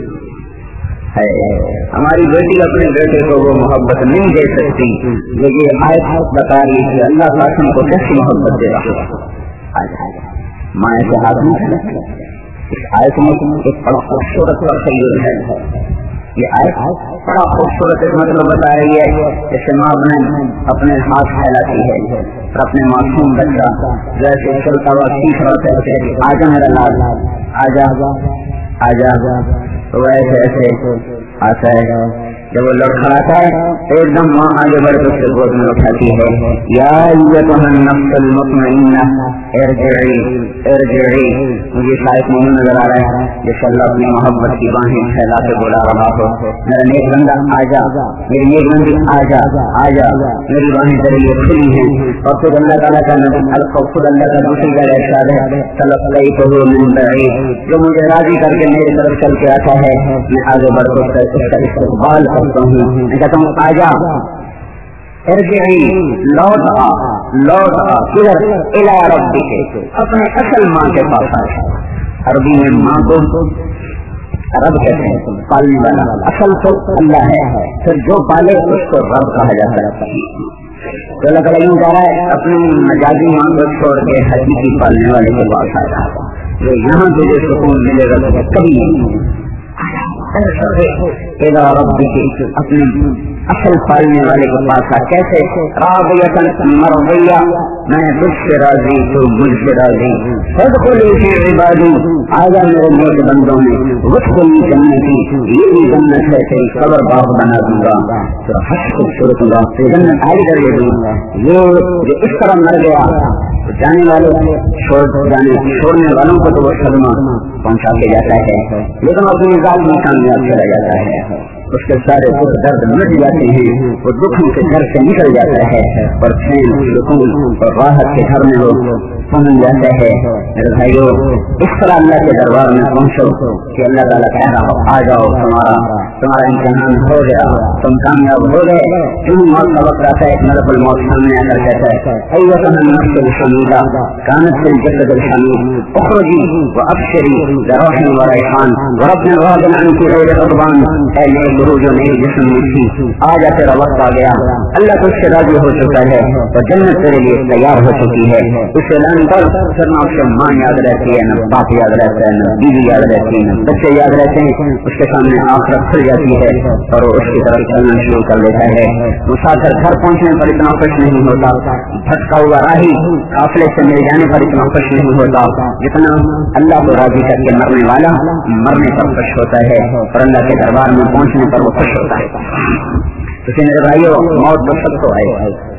ہماری بیٹی اپنے بیٹے کو وہ محبت نہیں دے سکتی لیکن آیت بتا رہی ہے اللہ قاسم کو کیسی محبت دے رہا ماں سے ہاتھ نہیں. اس آیت میں ایک بڑا خوبصورت تخیل ہے. یہ آیت بڑا خوبصورت مطلب بتا رہی ہے جیسے ماں اپنے ہاتھ پھیلاتی ہے اور اپنے معصوم بچہ جیسے چلتا ہوا سیکھ رہا ہے آجا میرا لال آجا آجا تو ویسے ایسے آتا ہے جب وہ لڑکا آتا ہے تو ایک دم ماں آگے بڑھ کر سے گود میں اٹھاتی ہے یا ایتھا النفس المطمئنہ ارجعی ارجعی. مجھے شاید نہیں نظر آ رہا ہے جیسے اللہ اپنی محبت کی باہیں پھیلا کے بولا رہا ہو میرا نیک بندہ آجا میری نیک بندی آجا آجا میری باہیں تیرے لیے کھلی ہیں. اور خود اللہ تعالیٰ کا خود اللہ کا دوسری کا ارشاد ہے تلقیتہ من بعید جو مجھے راضی کر کے میری طرف چل کے آتا ہے میں آگے بڑھ کر اس کا استقبال کرتا ہوں. میں کہتا ہوں آجا ارجعی لوٹ آ کدھر الی ربک اپنے اصل ماں کے پاس آ. عربی میں ماں کو رب کہتے ہیں پالنے والا اصل تو اللہ ہے پھر جو پالے اس کو رب کہا جاتا ہے. تو اللہ تعالیٰ یوں کہہ رہا ہے اپنی مجازی ماں کو چھوڑ کے حقیقی پالنے والے کے پاس آ رہا جو یہاں تجھے سکون ملے گا تو کبھی نہیں اپنے اصل پالنے والے کے پاس آ. کیسے راضیۃ مرضیہ میں تجھ سے راضی تو مجھ سے راضی فادخلی فی عبادی آجا میرے نیک بندوں میں وادخلی جنتی یہ بھی جنت ہے تیری قبر باغ بنا دوں گا تو حج خوبصورت ہوگا جنت آئی کر دے دوں گا. یہ جو اس طرح مر گیا جانے والے چھوڑنے والوں کو تو وہ صدمہ پہنچا کے جاتا ہے لیکن اپنی ذات میں کامیاب چلا جاتا ہے اس کے سارے دکھ درد مٹ جاتے ہیں وہ دکھ کے گھر سے نکل جاتا ہے اور چین سکون اور راحت کے گھر میں وہ پہنچ جاتا ہے. میرے بھائیو اس طرح اللہ کے دربار میں پہنچو کہ اللہ تعالیٰ کہہ رہا ہو آ جاؤ تمہارا امتحان ہو گیا تم کامیاب ہو گئے. تم موت کا وقت آتا ہے ملک الموت سامنے آ کر کہتا ہے ایتھا النفس الحمیدہ کانت فی الجسد الحمید اخرجی وابشری بروح وریحان ورب راض عنک غیر غضبان. اے میرے گرو جو میرے جسم میں تھی آج تیرا وقت آ گیا اللہ تجھ سے راضی ہو چکا ہے اور جنت تیرے لیے تیار ہو چکی ہے. اس اعلان پر کرنا اس سے ماں یاد رہتی ہے نہ باپ یاد رہتا ہے نہ بیوی یاد رہتی ہے نہ بچے یاد رہتے ہیں. اس کے سامنے آخرت کھل جاتی ہے اور وہ اس کی طرف چلنا شروع کر دیتا ہے. مسافر گھر پہنچنے پر اتنا خوش نہیں ہوتا بھٹکا ہوا راہی قافلے سے مل جانے پر اتنا خوش نہیں ہوتا جتنا اللہ کو راضی کر کے مرنے والا مرنے پر خوش ہوتا ہے اور اللہ کے دربار میں پہنچنے پر وہ خوش ہوتا ہے. تو میرے بھائیو موت تو سب کو آئے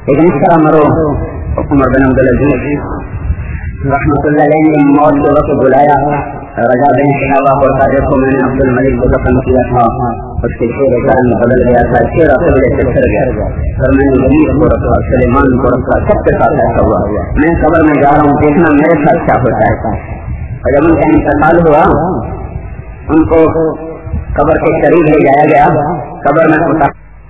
لیکن اس طرح مرو عمر بن عبد العزیز رحمۃ اللہ علیہ نے موت کے وقت بلایا رجا بن شعبہ کو، دیکھو میں نے عبد الملک کو دفن کیا تھا، اس کے چہرے کا رنگ بدل گیا تھا، چہرہ قبلے سے پھر گیا، پھر میں نے یزید کو رکھا، سلیمان کو رکھا، سب کے ساتھ ایسا ہوا، میں قبر میں جا رہا ہوں دیکھنا میرے ساتھ کیا ہوتا ہے۔ اور جب ان کا انتقال ہوا ان کو قبر کے قریب لے جایا گیا، قبر میں ہوتا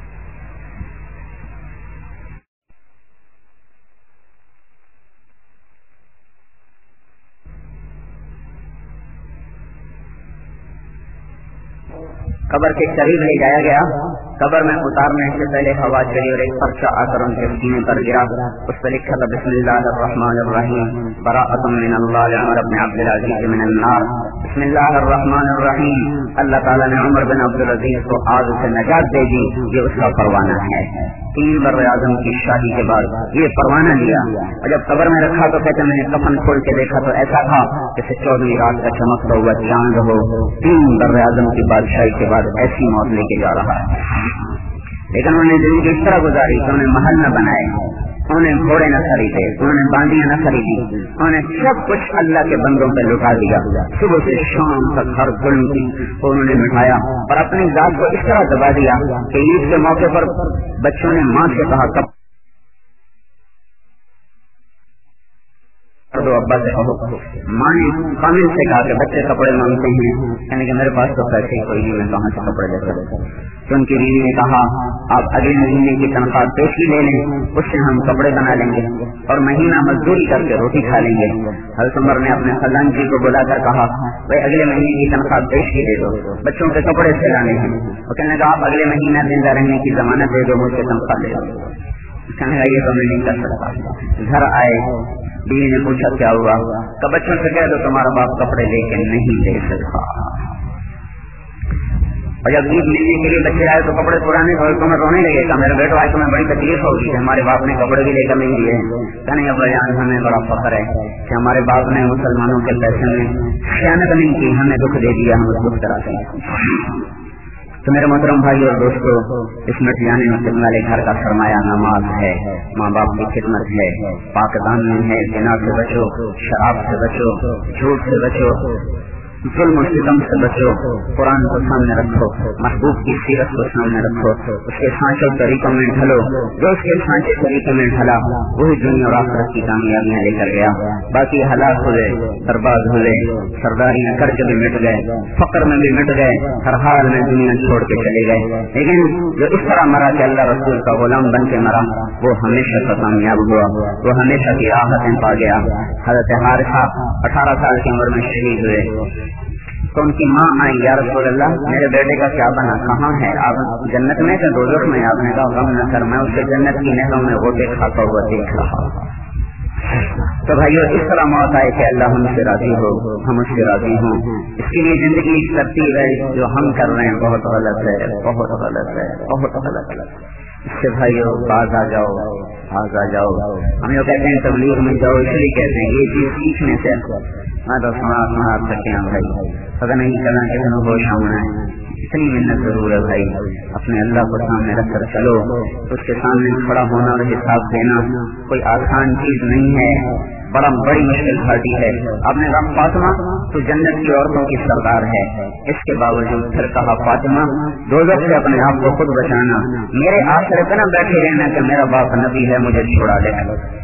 قبر کے قریب لے جایا گیا، قبر میں اتارنے سے پہلے ہوا چلی اور ایک پرچہ آ کر ان کے سینے پر گرا، اس پر لکھا تھا بسم اللہ الرحمن الرحیم براءۃ من اللہ لعمر بن عبد العزیز من النار۔ بسم اللہ الرحمن الرحیم، اللہ تعالیٰ نے عمر بن عبد العزیز کو آگ سے نجات دے دی، یہ اس کا پروانہ ہے۔ 3 بر اعظم کی شادی کے بعد یہ پروانہ لیا، اور جب قبر میں رکھا تو کہتے میں نے کفن کھول کے دیکھا تو ایسا تھا جیسے 14ویں رات کا چمکتا ہوا چاند ہو، 3 بر اعظم کی بادشاہی کے بعد ایسی موت لے کے جا رہا ہے۔ لیکن انہوں نے زندگی اس طرح گزاری کہ انہیں محل نہ بنائے، انہوں نے گھوڑے نہ خریدے، انہوں نے باندیاں نہ خریدی، انہوں نے سب کچھ اللہ کے بندوں پہ لٹا دیا، صبح سے شام تک ہر ظلم کی انہوں نے مٹایا، اور اپنی ذات کو اس طرح دبا دیا کہ عید کے موقع پر بچوں نے ماں سے کہا کب دو ابا سے کہو، ماں نے کامل سے کہا کہ بچے کپڑے مانگتے ہیں، یعنی کہ میرے پاس تو پیسے کوئی نہیں، میں کہاں سے کپڑے لے سکتا۔ تو ان کی بیوی نے کہا آپ اگلے مہینے کی تنخواہ پیشی لے لیں، اس سے ہم کپڑے بنا لیں گے اور مہینہ مزدوری کر کے روٹی کھا لیں گے۔ حضرت عمر نے اپنے خزانچی کو بلا کر کہا بھائی اگلے مہینے کی تنخواہ پیشی دے دو، بچوں کے کپڑے سلانے ہیں۔ وہ کہنے لگا آپ اگلے مہینہ زندہ رہنے کی ضمانت دے دو، مجھ سے تنخواہ دے دو۔ کہنے لگا یہ تو میں نہیں کر سکتا۔ گھر آئے، بیوی نے پوچھا کیا ہوا؟ کہ بچوں سے کہہ دو تمہارا باپ کپڑے لے کے نہیں دے سکتا۔ اور جب عید ملنے کے لیے بچے آئے تو کپڑے پرانے ہوئے تو میں رونے لگے گا، میرے بیٹو آج تمہیں بڑی تکلیف ہوگی کہ ہمارے باپ نے کپڑے بھی لے کر نہیں دیے۔ کہنے ابا جان ہمیں بڑا فخر ہے کہ ہمارے باپ نے مسلمانوں کے پیسے میں خیانت نہیں کی، ہمیں دکھ دے دیا، ہم اس دکھ کراتے ہیں۔ تو میرے محترم بھائی اور دوستو، اس مٹ جانے میں سلم والے گھر کا سرمایہ نماز ہے، ماں باپ کی خدمت ہے، پاک دامنی ہے، زنا سے بچو، شراب سے بچو، جھوٹ سے بچو، ظلم و ستم سے بچو، قرآن کو سامنے رکھو، محبوب کی سیرت کو سامنے رکھو، اس کے سانچے طریقوں میں ڈھلو، جو اس کے سانچے طریقے میں ڈھلا وہی دنیا اور آخرت کی کامیابیاں لے کر گیا۔ باقی حالات ہوئے، برباد ہوئے، سرداریاں قرض بھی مٹ گئے، فقر میں بھی مٹ گئے، ہر حال میں دنیا چھوڑ کے چلے گئے۔ لیکن جو اس طرح مرا کہ اللہ رسول کا غلام بن کے مرا، وہ ہمیشہ کا کامیاب ہوا، وہ ہمیشہ کی راحتیں پا گیا۔ حضرت حارثہ 18 سال کی عمر میں شہید ہوئے تو ان کی ماں آئی، یا رسول اللہ میرے بیٹے کا کیا بنا، کہاں ہے؟ آپ جنت میں کہ دوزخ میں؟ آپ نے کہا غم نہ کر، میں اس کے جنت کی نہروں میں غوطے کھاتا ہوا دیکھ رہا۔ تو بھائیو اس طرح موت آئے کہ اللہ ہم سے راضی ہو، ہم اس سے راضی ہوں۔ اس کے لیے زندگی ایک ترتیب ہے، جو ہم کر رہے ہیں بہت غلط ہے، بہت غلط ہے، بہت غلط ہے۔ اس سے بھائیو باز آ جاؤ، باز آ جاؤ۔ ہم یہ کہتے ہیں تبلیغ میں جاؤ، اس لیے کہتے ہیں یہ چیز سیکھنے سے میں تو سنا سکتے ہیں بھائی، پتہ نہیں چلنا کتنا ہوش ہونا ہے۔ اتنی محنت ضرور ہے بھائی، اپنے اللہ کو سامنے رکھ کر چلو، اس کے سامنے کھڑا ہونا اور حساب دینا کوئی آسان چیز نہیں ہے، بڑا بڑی مشکل گھاٹی ہے۔ آپ نے کہا فاطمہ تو جنت کی عورتوں کی سردار ہے، اس کے باوجود پھر کہا فاطمہ دوزخ سے اپنے آپ کو خود بچانا، میرے آسرے پہ نہ بیٹھے رہنا کہ میرا باپ نبی ہے مجھے چھوڑا دے۔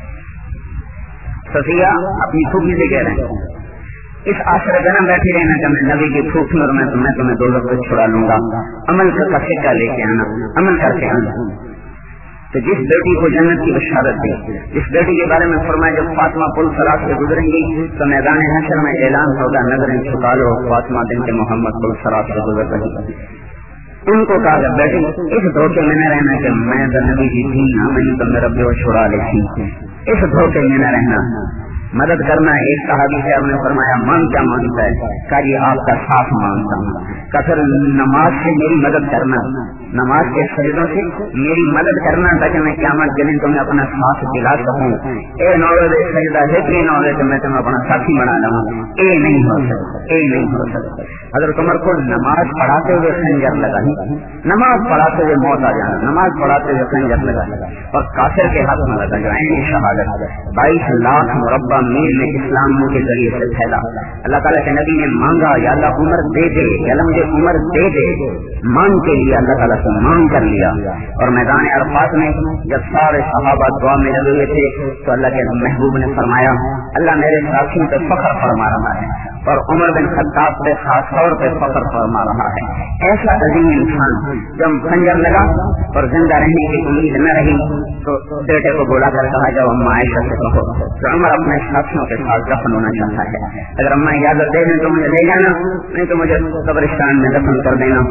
صفیہ اپنی پھوپھی سے کہہ رہے ہیں اس آسرے پہ نہ بیٹھے رہنا کہ میں نبی کی پھوپھی اور میں تمہیں دوزخ سے چھڑا لوں گا، عمل کا سکہ لے کے آنا، عمل کر کے آنا۔ تو جس بیٹی کو جنت کی بشارت دی، جس بیٹی کے بارے میں فرمایا جب فاطمہ پل صراط سے گزریں گی تو میدان حشر میں اعلان ہوگا نظریں چھپا لو، فاطمہ بنت محمد پل صراط سے گزر رہی۔ ان کو کہا کہ بیٹی اس دھوکے میں نہ رہنا کہ میں تو نبی کی تھی نہ، میں تو میرا بیوہ چھڑا لیتی، اس دھوکے میں نہ رہنا۔ मदद करना। एक सहाबी से हमने फरमाया मान क्या मांगता है? कहा ये आपका साथ मांगता हूँ। का फिर नमाज से मेरी मदद करना, नमाज के सजदों से मेरी मदद करना ताकि मैं क़यामत के दिन तुम्हें अपना साथ दिला सकूं। ए नौवे सजदा है कि नौवे तो मैं तुम्हें अपना साथी बना लूँ। ए नहीं हो सकता, ए नहीं हो सकता। हज़रत उमर को नमाज पढ़ाते हुए खंजर लगा, नमाज पढ़ाते हुए मौत आ जाना, नमाज पढ़ाते हुए खंजर लगा और काफिर के हाथ में लगा जो ऐनी शहादत। 22 लाख मुरब्बा मील में इस्लाम के जरिए से फैला। अल्लाह ताला के नबी ने मांगा या अल्लाह उम्र दे दे, या अल्लाह मुझे उम्र दे दे। मांग के लिए अल्लाह ताला से मांग कर लिया। और मैदान अरफात में जब सारे सहाबा दुआ में लगे हुए थे तो अल्लाह के महबूब ने फरमाया अल्लाह मेरे साथियों पे फख्र फरमा रहा है और उमर बिन खत्ताब पे खास तौर पे फख्र फरमा रहा है। ऐसा अजीम इंसान जब खंजर लगा और जिंदा रहने की उम्मीद न रही तो बेटे को बोला कर कहा जब अम्मा आयशा से कहो तो उमर अपने साथियों के साथ दफन होना चाहता है। अगर अम्मा इजाजत दे दें तो मुझे ले जाना, नहीं तो मुझे कब्रिस्तान में दफन कर देना।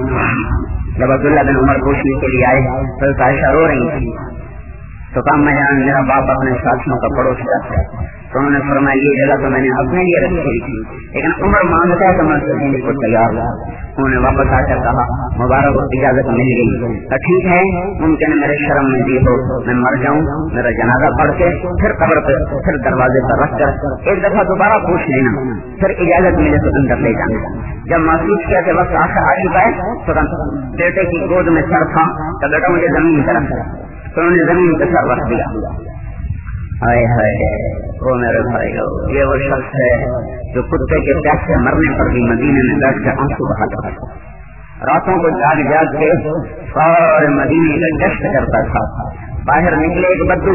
जब अब्दुल्ला बिन उमर पूछने के लिए आए तो आयशा रो रही थी तो कहा मैं मेरा बाप अपने साथियों का पड़ोस जाता है। तो उन्होंने फरमाया ये जगह तो मैंने अपने लिए रखी थी लेकिन उमर मांगता है तो मैं देने को तैयार हूँ। उन्होंने वापस आकर कहा मुबारक इजाजत मिल गई तो ठीक है, मुमकिन मेरे शर्म में दी हो मैं मर जाऊं, मेरा जनाजा पढ़ के फिर कब्र पे फिर दरवाजे पर रख कर एक दफा दोबारा पूछ लेना, फिर इजाजत मिले तो अंदर ले जाना। जब महसूस किया कि वक्त आखिर आ चुका है तो बेटे की गोद में सर था तो बेटा मुझे जमीन पर रख तो उन्होंने जमीन पे सर रख दिया। हाय हाय वो मेरे भाई ये वो शख्स है जो कुत्ते के प्यास से मरने पर भी मदीने में बैठ कर आंसू बहाता था, रातों को जाग जाग के सारे मदीने का गश्त करता था। बाहर निकले एक बद्दू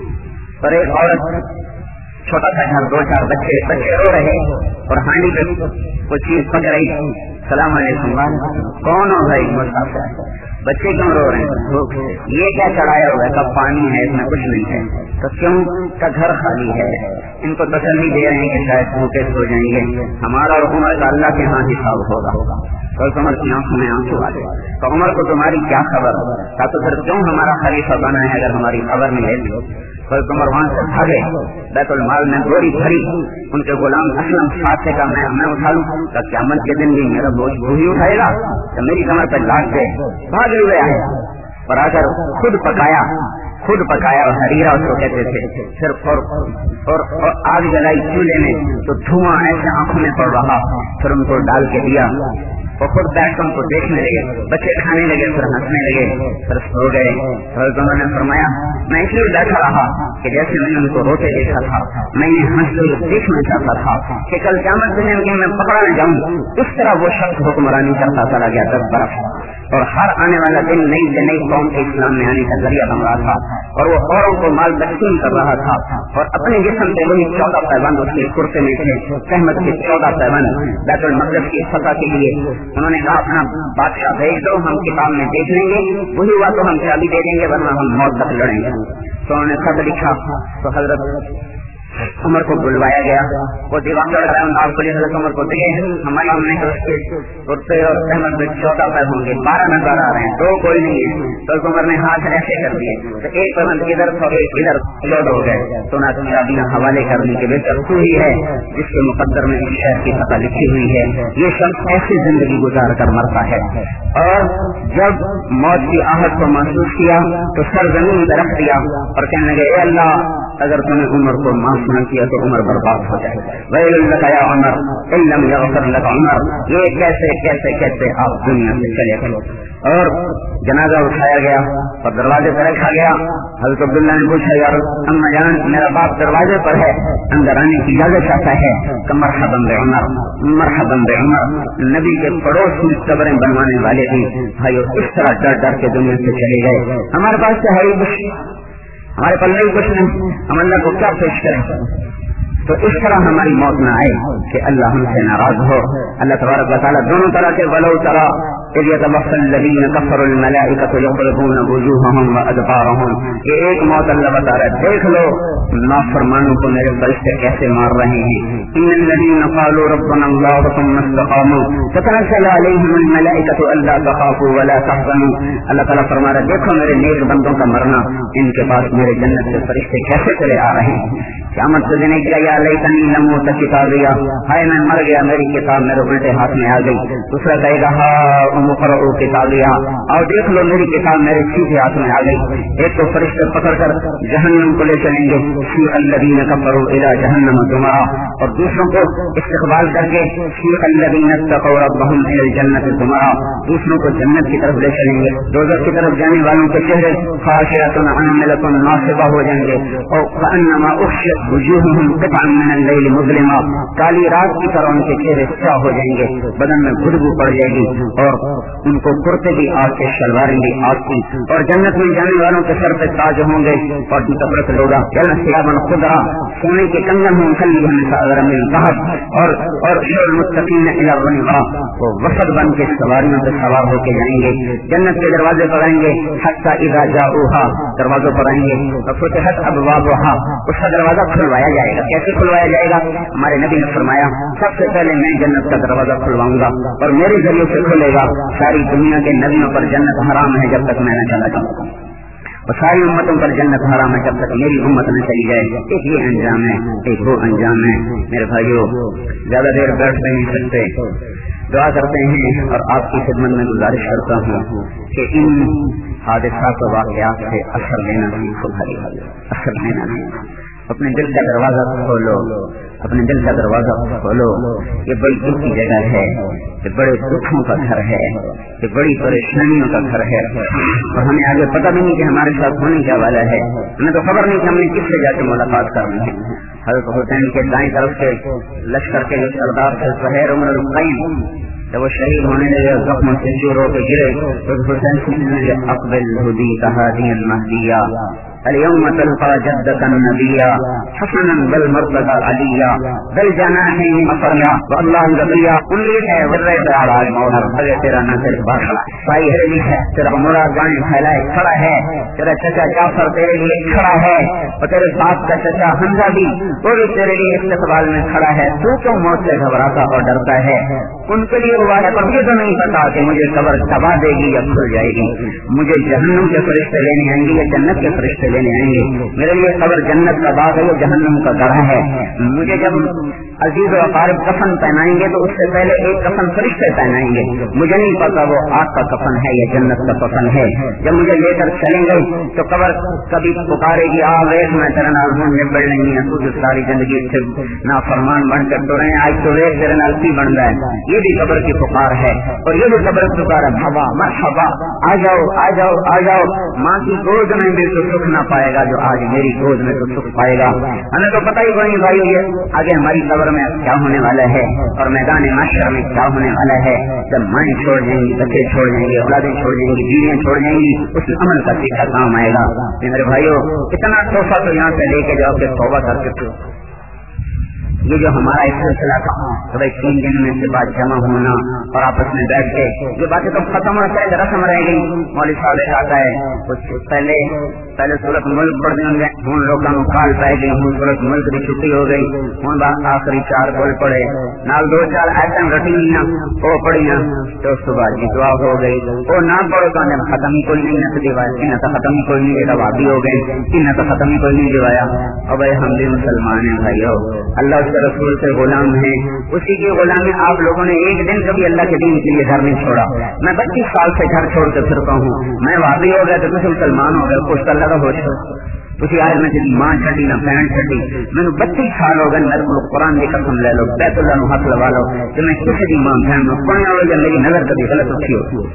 और एक औरत, छोटा सा घर, 2-4 बच्चे रो रहे और हांडी पे कुछ चीज पक रही। सलाम अलैकुम, कौन हो भाई? मुसाफिर। बच्चे क्यों रो रहे हैं? भूख। ये क्या चढ़ाया हुआ है? कब पानी है, इसमें कुछ नहीं है। तो क्यों? का घर खाली है। इनको तसल्ली दे रहे हैं कि शायद भूखे सो जाएंगे, हमारा और उमर का अल्लाह के यहाँ हिसाब होगा। तो उमर की आंखों में आंसू आ गए। तो उमर को तुम्हारी क्या खबर? का तो फिर क्यों हमारा खलीफा बना है अगर हमारी खबर नहीं है? तो उमर वहां से भागे, बैतुल माल में गोरी भरी, उनके गुलाम असलम साथ का मैं उठा लूं तो क़यामत के दिन भी मेरा बोझ वही उठाएगा तो मेरी कमर पर लाद दे। भाग हुए आए और आकर खुद पकाया और हरीरा उसको कहते थे। सिर्फ और आग जलाई चूल्हे में तो धुआं ऐसे आंखों में पड़ रहा, फिर उनको डाल के दिया और खुद बैठ कर उनको देखने लगे। बच्चे खाने लगे, फिर हंसने लगे, फिर सो गए। और उन्होंने फरमाया मैं इसलिए बैठा रहा कि जैसे मैंने उनको रोते देखा था, मैं इन्हें हंसते हुए देखना चाहता था कि कल क़यामत के दिन मैं पकड़ा न जाऊं। इस तरह वो शख्स हुक्मरानी करता चला गया 10 बरस और हर आने वाला दिन नई से नई कौम के इस्लाम में आने का जरिया बन रहा था और वो औरों को माल तकसीम कर रहा था और अपने जिस्म से वही 14 पैबंद उसके कुर्ते में थे, सहमत के 14 पैबंद बैतुल मक़दस की फतह के लिए। उन्होंने कहा अपना बादशाह भेज दो, हम किताब में देख लेंगे, वही हुआ तो हम चाबी दे देंगे वरना हम मौत तक लड़ेंगे। तो उन्होंने खत लिखा तो हजरत उमर को बुलवाया गया। वो दीवान हजरत उमर को दिए, हमारे हमने उसके कुर्ते और सहमत में 14 पैर होंगे, 12 नजर आ रहे हैं, 2 कोई नहीं है। तो उमर ने हाथ ऐसे कर दिए तो एक पैबंद इधर और एक इधर लोड हो गए। तो ना तुम चाबियां हवाले करने के बेहतर तू ही है जिसके मुकद्दर में इस शहर की पता लिखी हुई है। ये शख्स ऐसी जिंदगी गुजार कर मरता है और जब मौत की आहट को महसूस किया तो सर जमीन पर रख दिया और कहने लगे ए अल्लाह अगर तूने उमर को माफ न किया तो उमर बर्बाद हो जाए। वैलुल्लका या उमर इल्लम यग़फिर लका उमर, ये कैसे कैसे कैसे आप दुनिया से चले गए। और जनाजा उठाया गया और दरवाजे पर रखा गया। हज़रत अब्दुल्ला ने पूछा यार अम्मा जान मेरा बाप दरवाजे पर है, अंदर आने की इजाजत चाहता है। मरहबन बे उमर, मरहबन बे उमर। नबी के पड़ोस में कब्रें बनवाने वाले भी भाइयों इस तरह डर डर के दुनिया से चले गए। हमारे पास तो है ही कुछ, हमारे पल्ले ही कुछ नहीं, हम अल्लाह को क्या पेश करें? तो इस तरह हमारी मौत न आए कि अल्लाह हमसे नाराज हो। अल्लाह तबारक व तआला दोनों तरह के वलो तरा اذ يتوفى الذين كفروا الملائكة يضربون وجوههم وادبارهم. یہ ایک موت اللہ بتا رہا ہے، دیکھ لو نافرمانوں کو میرے فرشتے کیسے مار رہے ہیں. ان الذين قالوا ربنا الله ثم استقاموا تتنزل عليهم الملائكة الا تخافوا ولا تحزنوا. اللہ تعالیٰ فرما رہا ہے دیکھو میرے نیک بندوں کا مرنا، ان کے پاس میرے جنت کے فرشتے کیسے چلے آ رہے ہیں. قیامت سے دینے کیا یا لیتنی لم اوت کتابیا، ہائے میں مر گیا میری کتاب میرے الٹے ہاتھ میں آ گئی. دوسرا کہے گا ہاں اقرؤوا کتابیا، اور دیکھ لو میری کتاب میرے سیدھے ہاتھ میں آ گئی. ایک تو فرشتے پکڑ کر جہنم کو لے چلیں گے، سیق الذین کفروا الی جہنم زمرا، اور دوسروں کو استقبال کر کے سیق الذین اتقوا ربهم الی الجنۃ زمرا، دوسروں کو جنت کی طرف لے چلیں گے. دوزخ کی طرف جانے والوں کے چہرے خاشعۃ عاملۃ ناصبہ ہو جائیں گے، اور کأنما اخشت وجوہهم قطعا من اللیل مظلما، کالی رات کی طرح ان کے چہرے سیاہ ہو جائیں گے، بدن میں بدبو پڑ جائے گی، اور ان کو کرتے بھی آگ کے شلواریں بھی آگ کی. اور جنت میں جانے والوں کے سر پہ تاج ہوں گے اور کثرت لوگا ثيابا خضرا، سونے کے کنگن ہوں كلهم سائر من ذهب، اور المتقین الى الرنغا، وہ وفد بن کے سواریوں پہ سوار ہو کے جائیں گے. جنت کے دروازے پر آئیں گے، حتى اذا جاؤوها، دروازوں پر آئیں گے، ففتحت ابوابها، اس کا دروازہ کھلوایا جائے گا. کیسے کھلوایا جائے گا؟ ہمارے نبی نے فرمایا سب سے پہلے میں جنت کا دروازہ کھلواؤں گا اور میرے ذریعے سے کھلے گا. ساری دنیا کے نبیوں پر جنت حرام ہے جب تک میں نہ چلا جاؤں، اور ساری امتوں پر جنت حرام ہے جب تک میری امت نہ چلی جائے. ایک یہ انجام ہے، ایک وہ انجام ہے. میرے بھائیو زیادہ دیر بیٹھ نہیں سکتے، دعا کرتے ہیں اور آپ کی خدمت میں گزارش کرتا ہوں کہ ان حادثات و واقعات سے اثر لینا سیکھو. اثر لینا نہیں، اپنے دل کا دروازہ کھولو، اپنے دل کا دروازہ کھولو. یہ بڑی دکھ کی جگہ ہے، یہ بڑے دکھوں کا گھر ہے، یہ بڑی پریشانیوں کا گھر ہے، اور ہمیں آگے پتہ بھی نہیں کہ ہمارے ساتھ ہونے کیا والا ہے. ہمیں تو خبر نہیں کہ ہم نے کس سے جا کے ملاقات کرنی ہے. حضرت حسین کے دائیں طرف سے لشکر کے جو سردار تھے زہیر عمر القیم، جب وہ شہید ہونے لگے زخموں سے چور ہو کے گرے تو حسین سے اقبل هدیت هادیا مهدیا اليوم تلقى جدك النبيا حسنا بل مرتضى عليا بل جناحه مفرنا والله ذبيا. امید ہے ورے آج مولا بھلے تیرا نہ صرف بخشا بھائی ہے، تیرا مراد گانے پھیلائے کھڑا ہے، تیرا چچا جعفر تیرے لیے کھڑا ہے، اور تیرے باپ کا چچا حمزہ بھی وہ بھی تیرے لیے استقبال میں کھڑا ہے. تو کیوں موت سے گھبراتا اور ڈرتا ہے؟ ان کے لیے ہوا ہے، پر مجھے تو نہیں پتا کہ مجھے قبر تباہ دے گی یا کھل جائے گی. مجھے جہنم کے فرشتے لینے آئیں گے یا جنت کے فرشتے لینے آئیں گے؟ میرے لیے قبر جنت کا باغ ہے یا جہنم کا گڑھا ہے. مجھے جب عزیز و اقارب کفن پہنائیں گے تو اس سے پہلے ایک کفن فرشتے پہنائیں گے. مجھے نہیں پتا وہ آگ کا کفن ہے یا جنت کا کفن ہے. جب مجھے لے کر چلیں گے تو قبر کبھی پکارے گی آ ویس میں تیرے نال ہوں نبڑ نہیں ہے، تو ساری زندگی سے نافرمان بن کر تو رہے آج تو ویس تیرے نال کی بن رہا ہے. یہ بھی قبر کی پکار ہے، اور یہ بھی قبر کی پکار ہے بھوا مرحبا آ جاؤ آ جاؤ آ جاؤ. ماں کی گود میں بھی تو سکھ نہ پائے گا جو آج میری گود میں تو سکھ پائے گا. ہمیں تو پتہ ہی نہیں بھائی یہ آگے ہماری قبر میں کیا ہونے والا ہے اور میدان معاشر میں کیا ہونے والا ہے. جب مائیں چھوڑ جائیں گی، بچے چھوڑ جائیں گے، اولادیں چھوڑ جائیں گی، بیویاں چھوڑ جائیں گی، اس عمل کا سیکھا کام آئے گا. میرے بھائیو اتنا تحفہ تو یہاں سے لے کے جاؤ کہ توبہ کر سکتے. یہ جو ہمارا ایک سلسلہ تھا تو بھائی 3 دن میں سے بات جمع ہونا اور آپس میں بیٹھ کے یہ باتیں تو ختم ہو جائے، رسم رہ گئی. مولوی صاحب آتا ہے کچھ پہلے صورت ملک پڑھ دیں گے، ہوں لوگوں کو کال پائے گئی، ہوں صورت ملک کی چھٹی ہو گئی، ہوں بات آخری 4 بول پڑے نال 2-4 ایٹم رٹی وہ پڑھیاں تو صبح کی دعا ہو گئی. وہ نہ پڑھو تو ختم ہی کوئی نہیں نہ دیوایا، انہیں تو ختم ہی کوئی نہیں دیتا، وادی ہو گئی انہیں تو ختم ہی کوئی نہیں دیوایا. اور بھائی ہم بھی مسلمان ہیں بھائی، اللہ کے رسول سے غلام ہیں، اسی کی غلامی آپ لوگوں نے ایک دن کبھی اللہ کے دین کے لیے گھر نہیں چھوڑا. میں 25 سال سے گھر چھوڑ کے پھرتا ہوں، میں وادی ہو گیا تو کچھ مسلمان ہو گئے، کچھ اللہ کا ہو تھی آج میں تیری ماں چھٹی نہ بہن چھٹی، میں 32 سال ہو گئے. میرے کو قرآن کی قسم لے لو، بیت اللہ نو ہاتھ لگا لو کہ میں کسی کی ماں بہن میں پڑھنے والے جب میری نظر کبھی غلط اٹھی ہو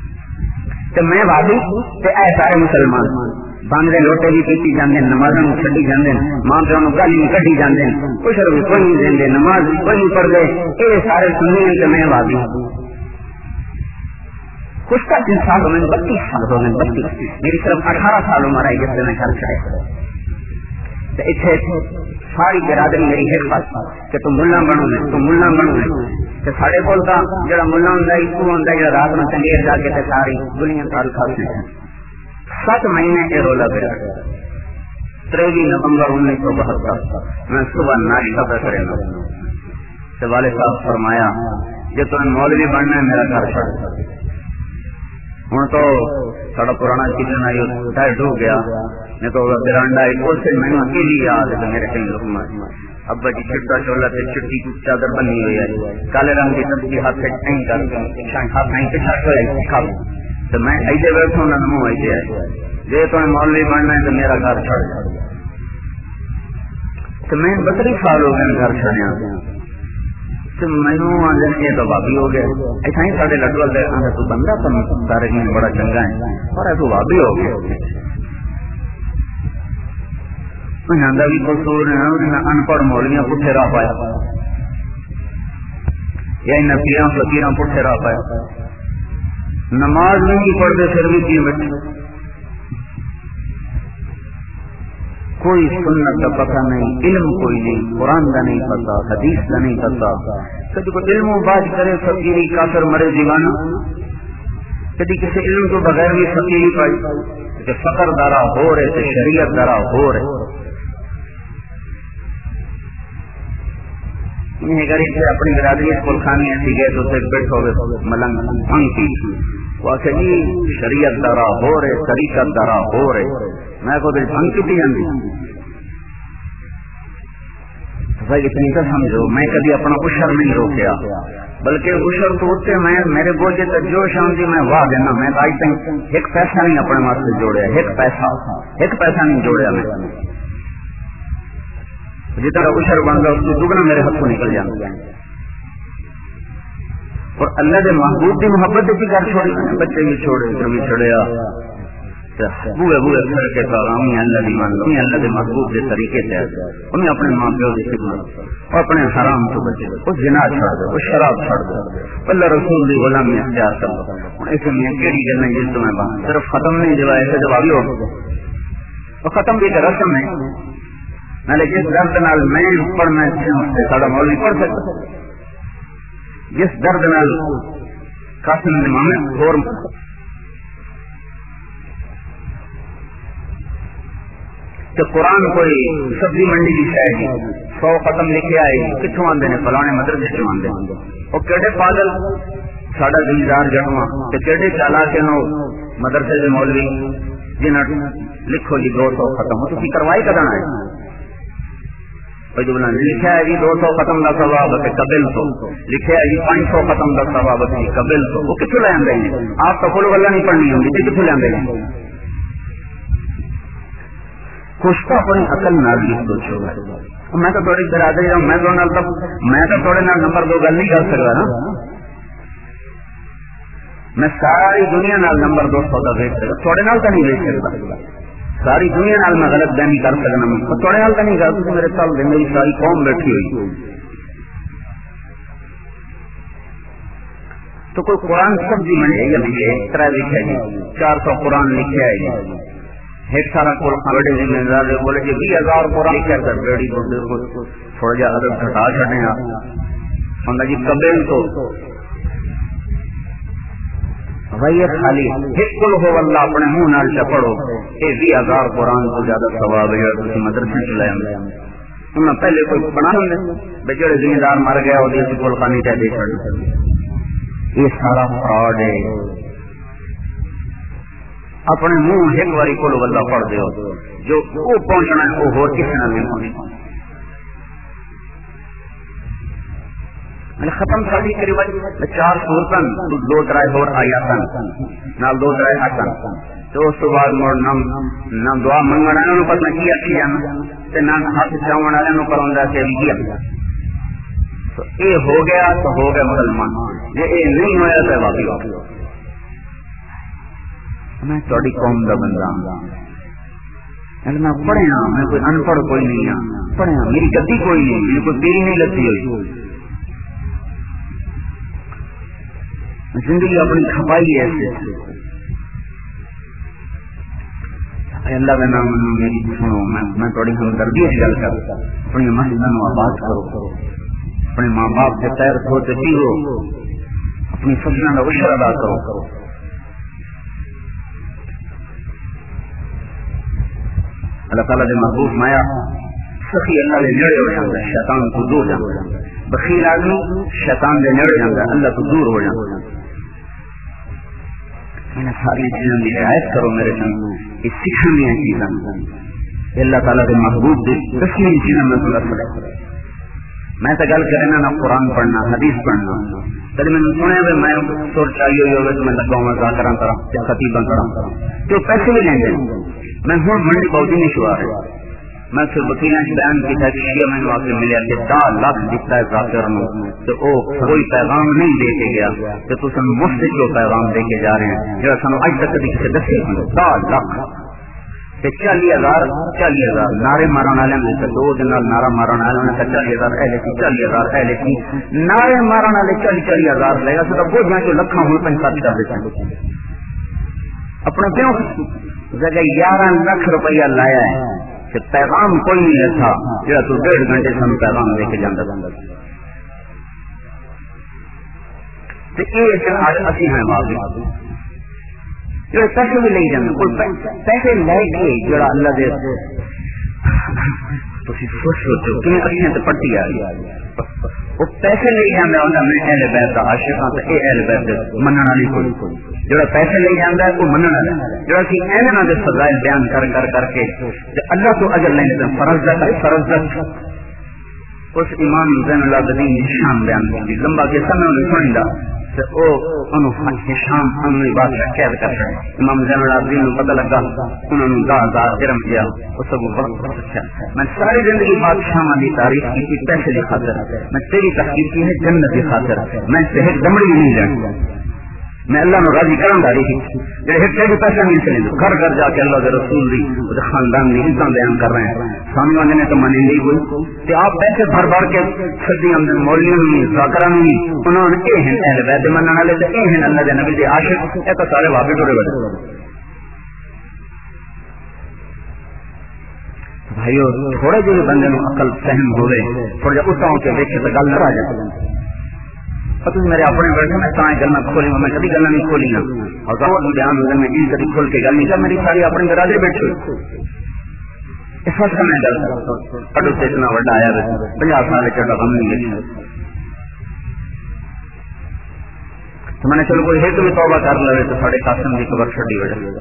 تو میں وادی تے اے سارے مسلمان باندھے لوٹے بھی پیتی جاندے، نمازوں میں چھڈی جاندے، ماں پیو نو گالی میں کڈی جاندے، کچھ بھی کوئی نہیں دیندے، نماز کوئی نہیں پڑھتے، یہ سارے سنی ہیں کہ میں وادی کچھ کا 3 سال ہو گئے، 32 سال ہو گئے، 32 میری صرف 18 سال عمر آئی جس سے میں گھر چڑھے. اتنے ساری برادری میری ایک بات کہ تم ملا بنو گے، تم ملا بنو گے. سارے کول کا جڑا ملا ہوں جا رات میں چنگیر جا کے ساری دنیا سال کھاتے ہیں 7 مہینے کے رولا پہ 23 نومبر 1972 میں صبح ناشتہ پہ کرے گا تو والد صاحب فرمایا جو تمہیں مولوی بننا ہے میرا گھر چھوڑ ہوں تو سارا پرانا کچن آئی ٹائٹ ہو گیا نہیں تو برانڈا اس سے میں نے اکیلی یاد ہے میرے کہیں لوگ ابا جی چٹا چولا سے چٹی چادر بنی ہوئی ہے کالے رنگ کی سبزی ہاتھ سے ٹینگ کر تو میں ایسے بیٹھا ہوں نہ منہ ایسے ہے جی تمہیں مولوی بننا ہے تو میرا گھر چھوڑ تو میں 32 سال ہو گئے گھر چھڑیا تو مینو آدھے تو بابی ہو گئے ایسا ہی سارے لڈو آدھے تو بندہ تو سارے بڑا چنگا ہے اور ایسا بابی ہو گئے بھی قصور ان پڑھ مولویاں پٹھے راہ پایا یا نفیاں فقیراں پٹھے راہ پایا نماز نہیں پڑھتے پھر بھی کی بیٹھے کوئی سنت کا پتہ نہیں علم کوئی نہیں قرآن کا نہیں پتا حدیث کا نہیں پتا کبھی کوئی علم و بات کرے فقیری کافر مرے دیوانہ کبھی کسی علم کو بغیر بھی فقیری پائی کہ فقر دارا ہو رہے تھے شریعت دارا ہو رہے اپنی برادری کل خانی ایسی گئے تو بیٹھو گے ملنگ کی وہ جی شریعت دارا ہو رہے طریقت دارا ہو رہے میں کو بھنگ چکی جاتی بھائی اتنی تو سمجھو میں کبھی اپنا اشر نہیں روکیا بلکہ اشر تو اٹھتے میں میرے بوجھے تو جو شانتی میں واہ دینا میں آج تک ایک پیسہ نہیں اپنے واسطے جوڑیا ایک پیسہ نہیں جوڑیا میں جتنا اشر بن گیا اس کو دگنا میرے ہاتھ کو نکل جانا اور اللہ کے محبوب کی محبت کی گھر چھوڑی بچے بھی چھوڑے جو بھی چھوڑیا بوئے پھر کے سلام اللہ کی مان لو اللہ کے محبوب کے طریقے سے انہیں اپنے ماں پیو کی خدمت اور اپنے حرام تو بچے وہ زنا چھوڑ دو وہ شراب چھوڑ دو اللہ رسول کی غلامی اختیار کر دو ایسے میں کیڑی گل جس تو میں صرف ختم نہیں جب ایسے جوابی ہو اور ختم بھی ایک رسم ہے میں جس درد نال میں پڑھنا سارا مولوی پڑھ سکتا جس درد نال قاسم محمد اور تو قرآن کوئی سبزی منڈی کی شاید 100 ختم لکھے آئے کتوں آتے ہیں فلانے مدرسے چوں آتے ہیں وہ کہڑے پاگل ساڈا دیندار جڑواں تے کہڑے چالاک ہیں مدرسے کے مولوی جنہاں لکھو جی 200 ختم تو کروائی کداں ہے لکھا ہے جی 200 ختم کا ثواب ہے قبل تو لکھا ہے جی 500 ختم کا ثواب ہے قبل تو وہ کتوں لے آتے ہیں آپ تو کل گلا نہیں پڑھنی ہوگی کتوں لے آتے ہیں کچھ تو اپنی عقل نال بھی سوچو میں تو تھوڑی برادری ہوں میں تو تھوڑے نال نمبر 2 گل نہیں کر سکتا نا میں ساری دنیا نال نمبر 200 کا ویچ سکتا تھوڑے نال تو نہیں ویچ سکتا ساری دنیا نال میں غلط بیانی کر سکنا میں تھوڑے نال تو نہیں کر سکتا میرے سال میری ساری قوم بیٹھی ہوئی تو کوئی قرآن سبزی منڈی یا نہیں 3 لکھے جی 400 قرآن لکھے ہے جی ایک سارا بڑے ذمہ دار بولے جی 20,000 قرآن لکھے کر بیڑی کو تھوڑا جا عدد گھٹا چڑھنے آپ جی قبل تو بھائی خالی بالکل ہو اللہ اپنے منہ نال پڑھو یہ 20,000 قرآن کو زیادہ ثواب ہے تھی مدرسے چلائے انہیں پہلے کوئی پڑھا بے جڑے ذمہ دار مر گیا وہ کول خانی چاہے دے چڑھ یہ سارا فراڈ ہے اپنے منہ ایک باری کول واللہ پڑھ دیو جو وہ پہنچنا ہے وہ ہو کسی نہ نہیں پہنچنا ختم ساری کری وجہ 4 سورتن 2 ترائے اور آیاتن نال 2 ترائے حسن تو اس تو بعد مڑ نہ دعا منگن والوں پر نہ کیا جانا تے نہ ہاتھ چاون والوں پر ہوندا کہ کیا تو اے ہو گیا تو ہو گیا مسلمان جے اے نہیں ہویا تے باقی ہو میں تھوڑی قوم دا بندہ ہوں میں پڑھیا میں کوئی ان پڑھ کوئی نہیں ہوں پڑھیا میری گدی کوئی نہیں میری کوئی پیری نہیں لگتی ہوئی زندگی اپنی کھپائی ہے اللہ کا نام میری سنو میں تھوڑی ہمدردی سے گل کر اپنی مسجد میں آباد کرو اپنے ماں باپ کے پیر دھوتے پیو، اپنی فصلوں کا عشر ادا کرو. اللہ تعالیٰ کے محبوب مایا سخی اللہ کے نیڑے ہو جاتا ہے، شیطان کو دور جاتا ہے. بخیل آدمی شیطان کے نیڑے جاتا ہے، اللہ کو دور ہو جاتا ہے. میں ساری چیزوں کی رعایت کرو میرے سامنے، یہ سکھانی چیزاں اللہ تعالیٰ کے محبوب کی دسویں چیزوں میں سکھا. میں تو گل کرنا نہ قرآن پڑھنا حدیث پڑھنا. کبھی میں نے سنیا بھی میں سر چاہیے ہوئے تو میں لگا ہوں ذاکر کرا خطیباں کرا تو پیسے بھی لیں گے. میں ہوں منڈی پہنچی نہیں شوار ہے. میں پھر وکیلوں سے بیان کیا کہ شیعہ میں آپ سے ملیا کہ 10 لاکھ دیتا ہے ذاکر تو وہ کوئی پیغام نہیں دے کے گیا کہ تو سن مفت جو پیغام دے کے جا رہے ہیں جو سانو اج تک کسی سے دسے 10 لاکھ 40,000 نعرے مارن والے میں تو دو دن نعرہ مارن والے نے 40,000 اہل کی 40,000 اہل کی نعرے مارن والے 40,000 لے گا تو وہ جہاں جو لکھاں ہوں 45 کر دیتے اپنا کیوں جگہ 11 لاکھ روپیہ لایا ہے کہ پیغام کوئی نہیں تھا جہاں تو 1.5 گھنٹے سن پیغام لے کے جانا تو یہ اسی ہیں واقعی جو پیسے بھی لے جانا کوئی پیسے لے کے جڑا اللہ دے سوچو کہ اچھے تو پٹی آ گئی وہ پیسے لے جانا انہیں میں اہل بیت کا عاشق ہاں تو یہ اہل بیت منن والی کوئی جڑا پیسے لے جانا ہے وہ منن والا جڑا کہ اہل دے فضائل بیان کر کر کر کے اللہ تو اجر لینا فرض اس امام زین العابدین شان بیان کی لمبا کے سمے میں سندا شام بادشاہ قید کر رہے امام زین العابدین کو پتہ لگا انہوں نے 10,000 درہم دیا اس کو بہت اچھا. میں ساری زندگی بادشاہ کی تعریف کی پیسے کی خاطر میں تیری تحقیق کی ہے جنت کی خاطر میں صحت دمڑی نہیں جانا میں اللہ نو راضی کرن دا رہی جڑے ہٹے بھی پیسے نہیں چلے گھر گھر جا کے اللہ کے رسول دی خاندان کی عزت بیان کر رہے ہیں سامنے نے تو مانی نہیں کوئی کہ آپ پیسے بھر بھر کے سدی آمدن مولویوں نے ذاکراں نے انہوں نے اے ہیں اہل بیت منن والے تے اے ہیں اللہ دے نبی دے عاشق اے تو سارے واقعے ٹوڑے بڑے بھائیو تھوڑے جو بندے نو عقل فہم ہوے تھوڑا جا اٹھاؤ کے دیکھے تو گل نہ آ جائے میرے اپنے بیٹھے میں تائیں گلنا کھولی میں کبھی گلنا نہیں کھولی نا اور بیان ہونے میں کبھی کھول کے گل نہیں کر میری ساری اپنے گراجے بیٹھے اس وقت میں گل کر اتنا بڑا آیا 50 سال چڑھا ہم نہیں لکھا تو میں نے چلو کوئی ایک بھی توبہ کر لے تو ساڑھے قاسم کی خبر چھڑی ہو جائے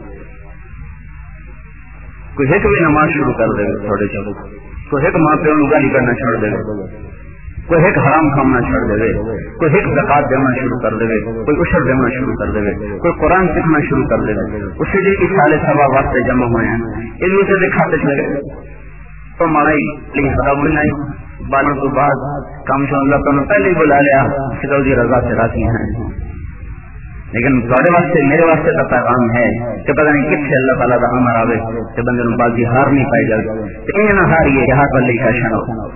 کوئی ایک بھی نماز شروع کر دے تھوڑے چلو کوئی ایک ماں پیو گالی کرنا چھوڑ دے کوئی ایک حرام کھانا چھوڑ دے کوئی ایک زکات دینا شروع کر دے کوئی عشر دینا شروع کر دے کوئی قرآن سیکھنا شروع کر دے اسی لیے سارے سوا واسطے جمع ہوئے ہیں ان میں سے دکھاتے چلے تو ماڑائی لیکن خراب ہوئی نہیں بالوں کے بعد کام سے اللہ تعالیٰ پہلے ہی بلا لیا سدو کی رضا سے راضی ہیں لیکن تھوڑے واسطے میرے واسطے کا پیغام ہے کہ پتہ نہیں کتنے اللہ تعالیٰ کا امر آئے کہ بندے نے بازی ہار نہیں پائی جاتی تو نہ ہاریے کہ ہاتھ بلے کا شان ہو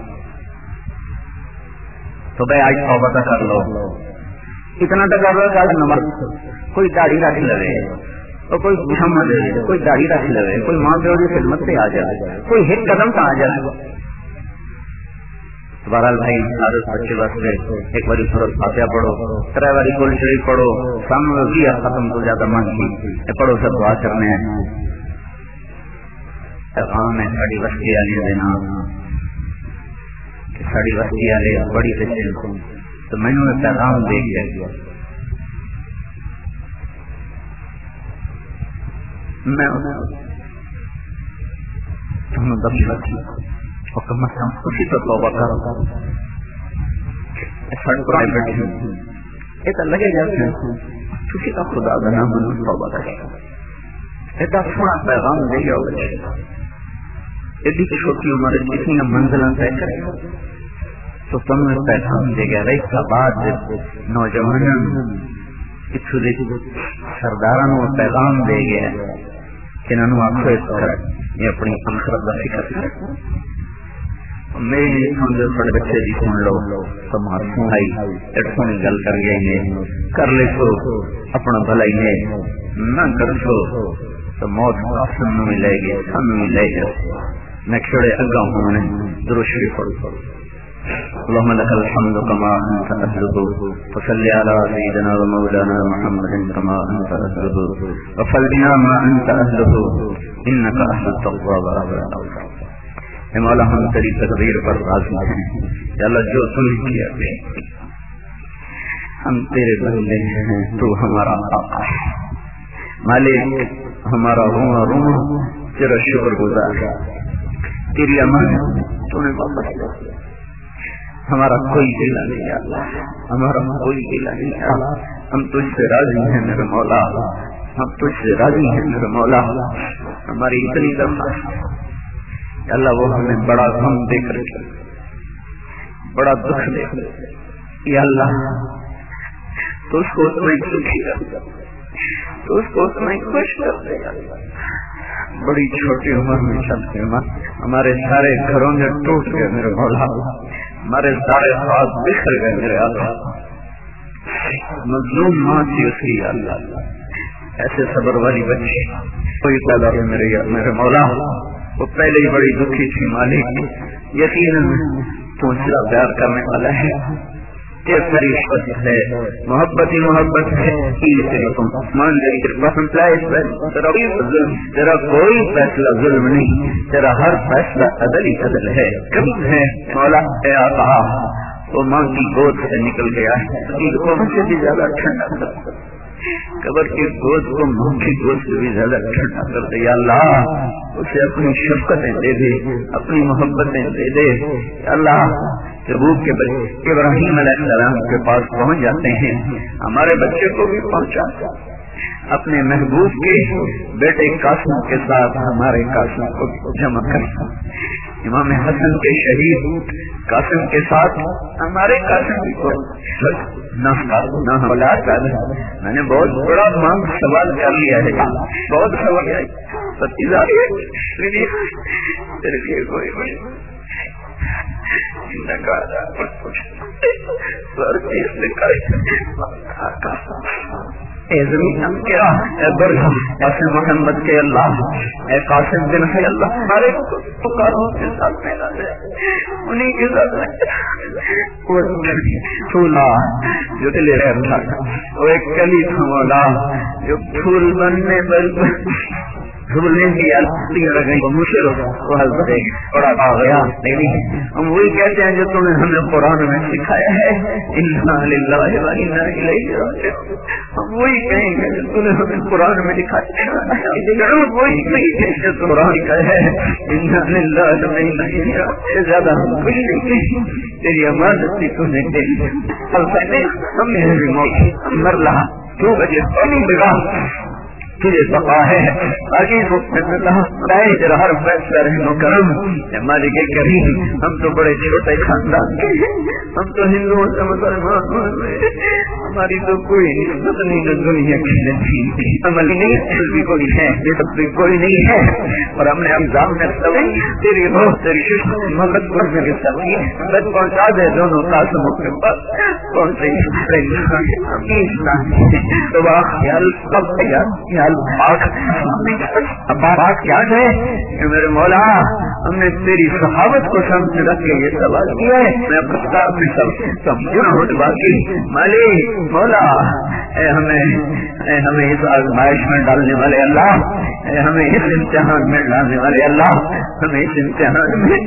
تو بھائی آج توبہ کر لو اتنا تو کر لو کہ نماز کوئی داڑھی رکھ لے اور کوئی شمع دے کوئی داڑھی رکھ لے کوئی ماں پیو کی خدمت سے آ جائے کوئی ایک قدم کا آ جائے بہرحال بھائی عادت بچے واسطے ایک باری سورۃ فاتحہ پڑھو 3 باری قرآن شریف پڑھو سامنے رویہ ختم تو زیادہ مانگی پڑھو سب دعا کرنے ہیں پیغام ہے ساری بستی والی دینا ساری بستی والے بڑی بچے تو میں نے پیغام دے کے میں کم از کم خوشی تو توبہ کرو یہ تو لگے گا خوشی کا خدا کا نام توبہ کرے ایسا سونا پیغام دے گا ایڈی چھوٹی عمر اتنی منزل طے کرے تو تم پیغام دے گا رہی کا بعد نوجوان سردار پیغام دے گیا کہ انہوں آخو یہ اپنی آخرت کا فکر کر میری سمجھو تھوڑے بچے جی سن لو تو مارسوں آئی ایڈسوں گل کر گئے کر لے سو اپنا بھلائی ہے نہ کر سو تو موت سن ملے گی سن ملے گا میں کھڑے اگا ہونے درود شریف پڑھو اللهم لك الحمد كما أنت أهله فصل على سيدنا ومولانا محمد كما أنت أهله وفعل بنا ما أنت أهله إنك أهل التقوى وأهل التقوى. اے مولا ہم تیری تقدیر پر راضی ہیں یا اللہ جو تو نے کیا ہم تیرے بندے ہیں تو ہمارا آقا ہے مالک ہمارا رونا تیرا شکر گزار تیری امانت تو نے واپس لیا ہمارا کوئی گلہ نہیں اللہ ہمارا کوئی گلہ نہیں اللہ ہم تجھ سے راضی ہیں میرے مولا ہم تجھ سے راضی ہیں میرے مولا ہماری اتنی درخواست اللہ وہ ہمیں بڑا غم دے کر بڑا دکھ دے یا اللہ تو اس کو اتنا ہی سکھی کر تو اس کو اتنا ہی خوش کر دے بڑی چھوٹی عمر میں چلتے ہمارے سارے گھروں میں ٹوٹ گئے میرے مولا ہمارے سارے خواب بکھر گئے میرے اللہ مظلوم ماں تھی اس کی اللہ ایسے صبر والی بچی کوئی پیدا ہے میرے مولا وہ پہلے ہی بڑی دکھی تھی مالک یقیناً تو اس کا پیار کرنے والا ہے محبت ہے محبت ہی محبت ہے تیرا کوئی فیصلہ ظلم نہیں تیرا ہر فیصلہ عدل ہی عدل ہے کبھی ہے مولا اے آقا وہ ماں کی گود سے نکل گیا ہے سے بھی زیادہ ٹھنڈا قبر کی گود کو ماں کی گود سے بھی زیادہ ٹھنڈا کر دے یا اللہ اسے اپنی شفقتیں دے دے اپنی محبتیں دے دے اللہ تبوک کے بچے ابراہیم علیہ السلام کے پاس پہنچ جاتے ہیں ہمارے بچے کو بھی پہنچا اپنے محبوب کے بیٹے قاسم کے ساتھ ہمارے قاسم کو جمع کر امام حسن کے شہید قاسم کے ساتھ ہمارے قاسم کو نہ میں نے بہت بڑا مانگ سوال کر لیا ہے بہت سوال محمد کے اللہ اے قاسم بن ہے اللہ ہمارے انہیں کے ساتھ پھولا جو لے رہا تھا وہ ایک کلی تھا مولا جو پھول بننے پر بڑا آ گیا ہم وہی کہتے ہیں جو تم نے ہمیں قرآن میں سکھایا ہے ہم وہی کہیں گے جو تم نے ہمیں قرآن میں دکھایا وہی کہیں جو قرآن کا ہے زیادہ تیری امانت تم نے ہم مر رہا تو بجے بگا تجھے پتا ہے ہر فیصلہ رحم کرم مالک کریم ہم تو بڑے چھوٹے خاندان کے ہم تو ہندوؤں سے مسلمان ہماری تو کوئی نسبت نہیں دنیا کی عمل نہیں کوئی ہے کوئی نہیں ہے اور ہم نے امزام میں تیری روح تیری محبت پر میرے ساتھ پہنچا دے دونوں قاسموں کے پاس پہنچے بات کیا ہے میرے مولا ہم نے تیری صحابت کو سامنے رکھ کے یہ سوال کیا ہے میں پرستار میں سمجھنا ہوں باقی مالک مولا ہمیں اس آزمائش میں ڈالنے والے اللہ ہمیں اس امتحان میں ڈالنے والے اللہ ہمیں اس امتحان میں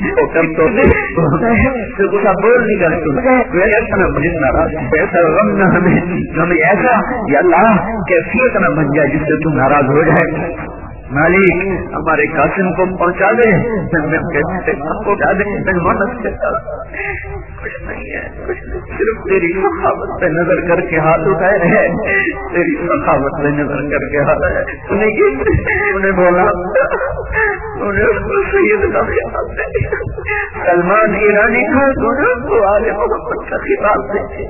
بول نہیں کرتے ایسا غم نہ ہمیں ایسا یا اللہ کیفیت نہ بن جائے جس سے تو ناراض ہو جائے مالک ہمارے قاسم کو پہنچا دے پہنچا دے کچھ نہیں ہے صرف تیری سخاوت پہ نظر کر کے ہاتھ اٹھائے رہے تیری سخاوت پہ نظر کر کے ہاتھ انہیں بولا سید سلمان ایرانی تھا تو آج محبت کا خطاب دے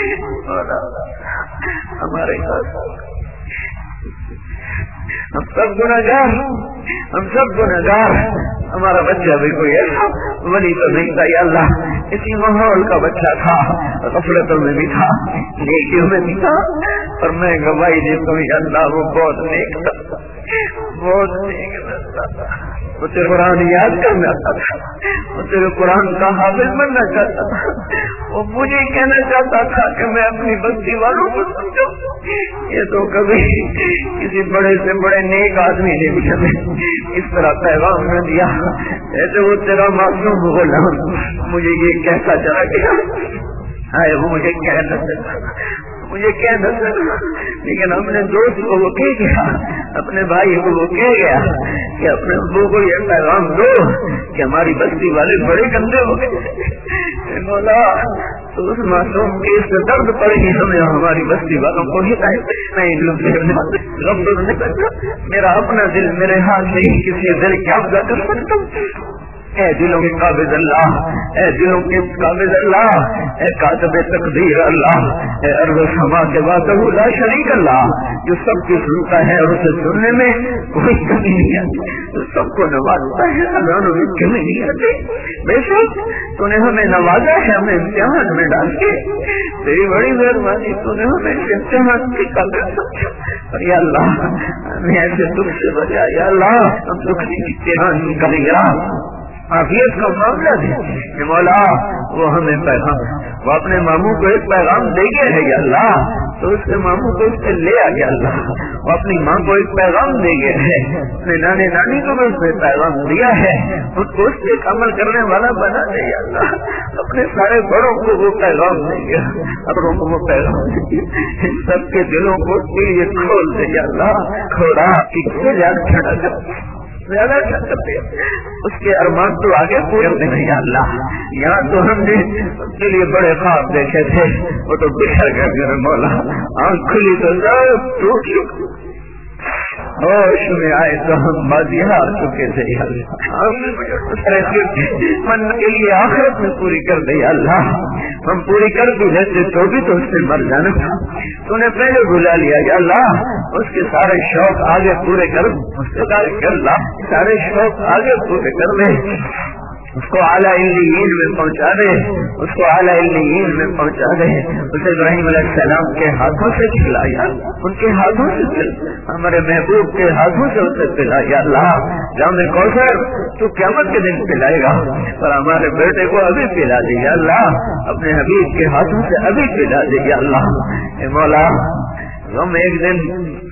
ہمارے ہم سب گناہگار ہمارا بچہ بھی کوئی ایسا ولی تو نہیں تھا یا اللہ اسی ماحول کا بچہ تھا غفلتوں میں بھی تھا نیکیوں میں بھی تھا اور میں گواہی دیتا ہوں یا اللہ وہ بہت نیک تھا بہت نیک تھا وہ تیرے قرآن یاد کرنا چاہتا تھا, وہ تیرے قرآن کا حافظ بننا چاہتا تھا, وہ مجھے کہنا چاہتا تھا کہ میں اپنی بستی والوں کو سمجھوں. یہ تو کبھی کسی بڑے سے بڑے نیک آدمی نے بھی ہمیں اس طرح پیغام نہ دیا. ایسے وہ تیرا معصوم غلام مجھے یہ کہتا چلا گیا, آئے وہ مجھے کہنا چاہتا, مجھے کہنا چاہتا, لیکن اپنے دوست کو وہ کہہ گیا, اپنے بھائی کو وہ کہہ گیا کہ اپنے ابو کو یہ پیغام دو کہ ہماری بستی والے بڑے گندے ہو گئے. مولا تو اس معصوم کے اس درد پڑے گی ہمیں ہماری بستی والوں کو ہدایت نہیں. میرا اپنا دل میرے ہاتھ سے کسی دل کیا کر سکتا ہوں. اے دلوں کے قابض اللہ, اے دلوں کے قابض اللہ, اے کاتب تقدیر اللہ, اے ارض و سما کے وحدہ لا شریک اللہ, جو سب کی سنتا ہے اور اسے سننے میں کوئی کمی نہیں آتی, جو سب کو نوازتا ہے اللہ میں کمی نہیں آتی. بے شک تو نے ہمیں نوازا ہے, ہمیں امتحان میں ڈال کے, تیری بڑی مہربانی, تو نے ہمیں امتحان کی قدر سمجھا. اور یا اللہ ہمیں ایسے دکھ سے بچا, یا اللہ ہم دکھ کی امتحان کریں گا, عافیت کا معاملہ دے کہ مولا وہ ہمیں پیغام, وہ اپنے ماموں کو ایک پیغام دے گیا ہے یا اللہ, تو اس کے ماموں کو اس سے لے آ گیا اللہ, وہ اپنی ماں کو ایک پیغام دے گیا ہے, اپنے نانے نانی کو بھی اس نے پیغام دیا ہے, اس کو اس سے عمل کرنے والا بنا دے یا اللہ. اپنے سارے بڑوں کو وہ پیغام دے گیا, اپنوں کو وہ پیغام دے گیا, ان سب کے دلوں کو یہ کھول دے یا اللہ. کھوڑا کس سے زیادہ کھڑا کر زیادہ کرتے اس کے ارمان تو آگے پورے نہیں یا اللہ. یہاں تو ہم نے اس کے لیے بڑے خواب دیکھے تھے, وہ تو بکھر گئے میرے مولا. آنکھ کھلی تو سب ٹوٹ چکے, ہوش میں آئے تو ہم بازی ہار چکے تھے یا اللہ. من کے لیے آخرت میں پوری کر دے یا اللہ. ہم پوری کر بھی لیتے تو بھی تو اس سے مر جانا تھا, تو نے پہلے بلا لیا یا اللہ. اس کے سارے شوق آگے پورے کر, اس کے سارے شوق آگے پورے کر دے, اس کو اعلیٰ علیین میں پہنچا دے, اس کو اعلیٰ علیین میں پہنچا دے. اسے ابراہیم علیہ السلام کے ہاتھوں سے کھلایا, ان کے ہاتھوں سے, ہمارے محبوب کے ہاتھوں سے اسے پلایا اللہ. جام کوثر تو قیامت کے دن پلائے گا, اور ہمارے بیٹے کو ابھی پلا دیا اللہ, اپنے حبیب کے ہاتھوں سے ابھی پلا دیا اللہ. اے مولا ہم ایک دن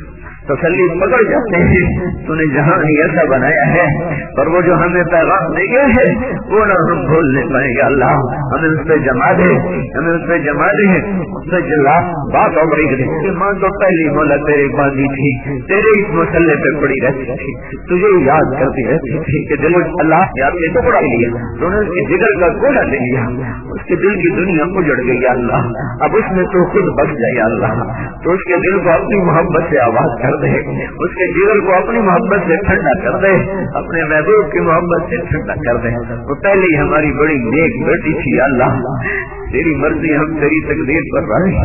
تسلی پکڑ جاتے ہیں, تو نے جہاں ہی ایسا بنایا ہے, اور وہ جو ہمیں پیغام دے گئے ہے وہ نہ ہم بھول نہیں پائیں گے اللہ. ہمیں اس پہ جما دے, ہمیں اس پہ جما دے, اس پہ جلا بات اور بڑی کرے. ماں تو پہلی مولا تیرے باندھی تھی, تیرے اس مسئلے پہ پڑی رہتی تھی, تجھے یاد کرتی رہتی تھی کہ دل اللہ یاد کے ٹکڑا لیا, تو نے اس کے جگر کا گولا لے لیا, اس کے دل کی دنیا اجڑ گئی اللہ. اب اس میں تو خود بس جائے اللہ, تو اس کے دل کو اپنی محبت سے آواز کر دے, اس کے جگر کو اپنی محبت سے ٹھنڈا کر دے, اپنے محبوب کی محبت سے ٹھنڈا کر دے. وہ پہلے ہی ہماری بڑی نیک بیٹی تھی اللہ, تیری مرضی ہم تیری تقدیر پر رہے.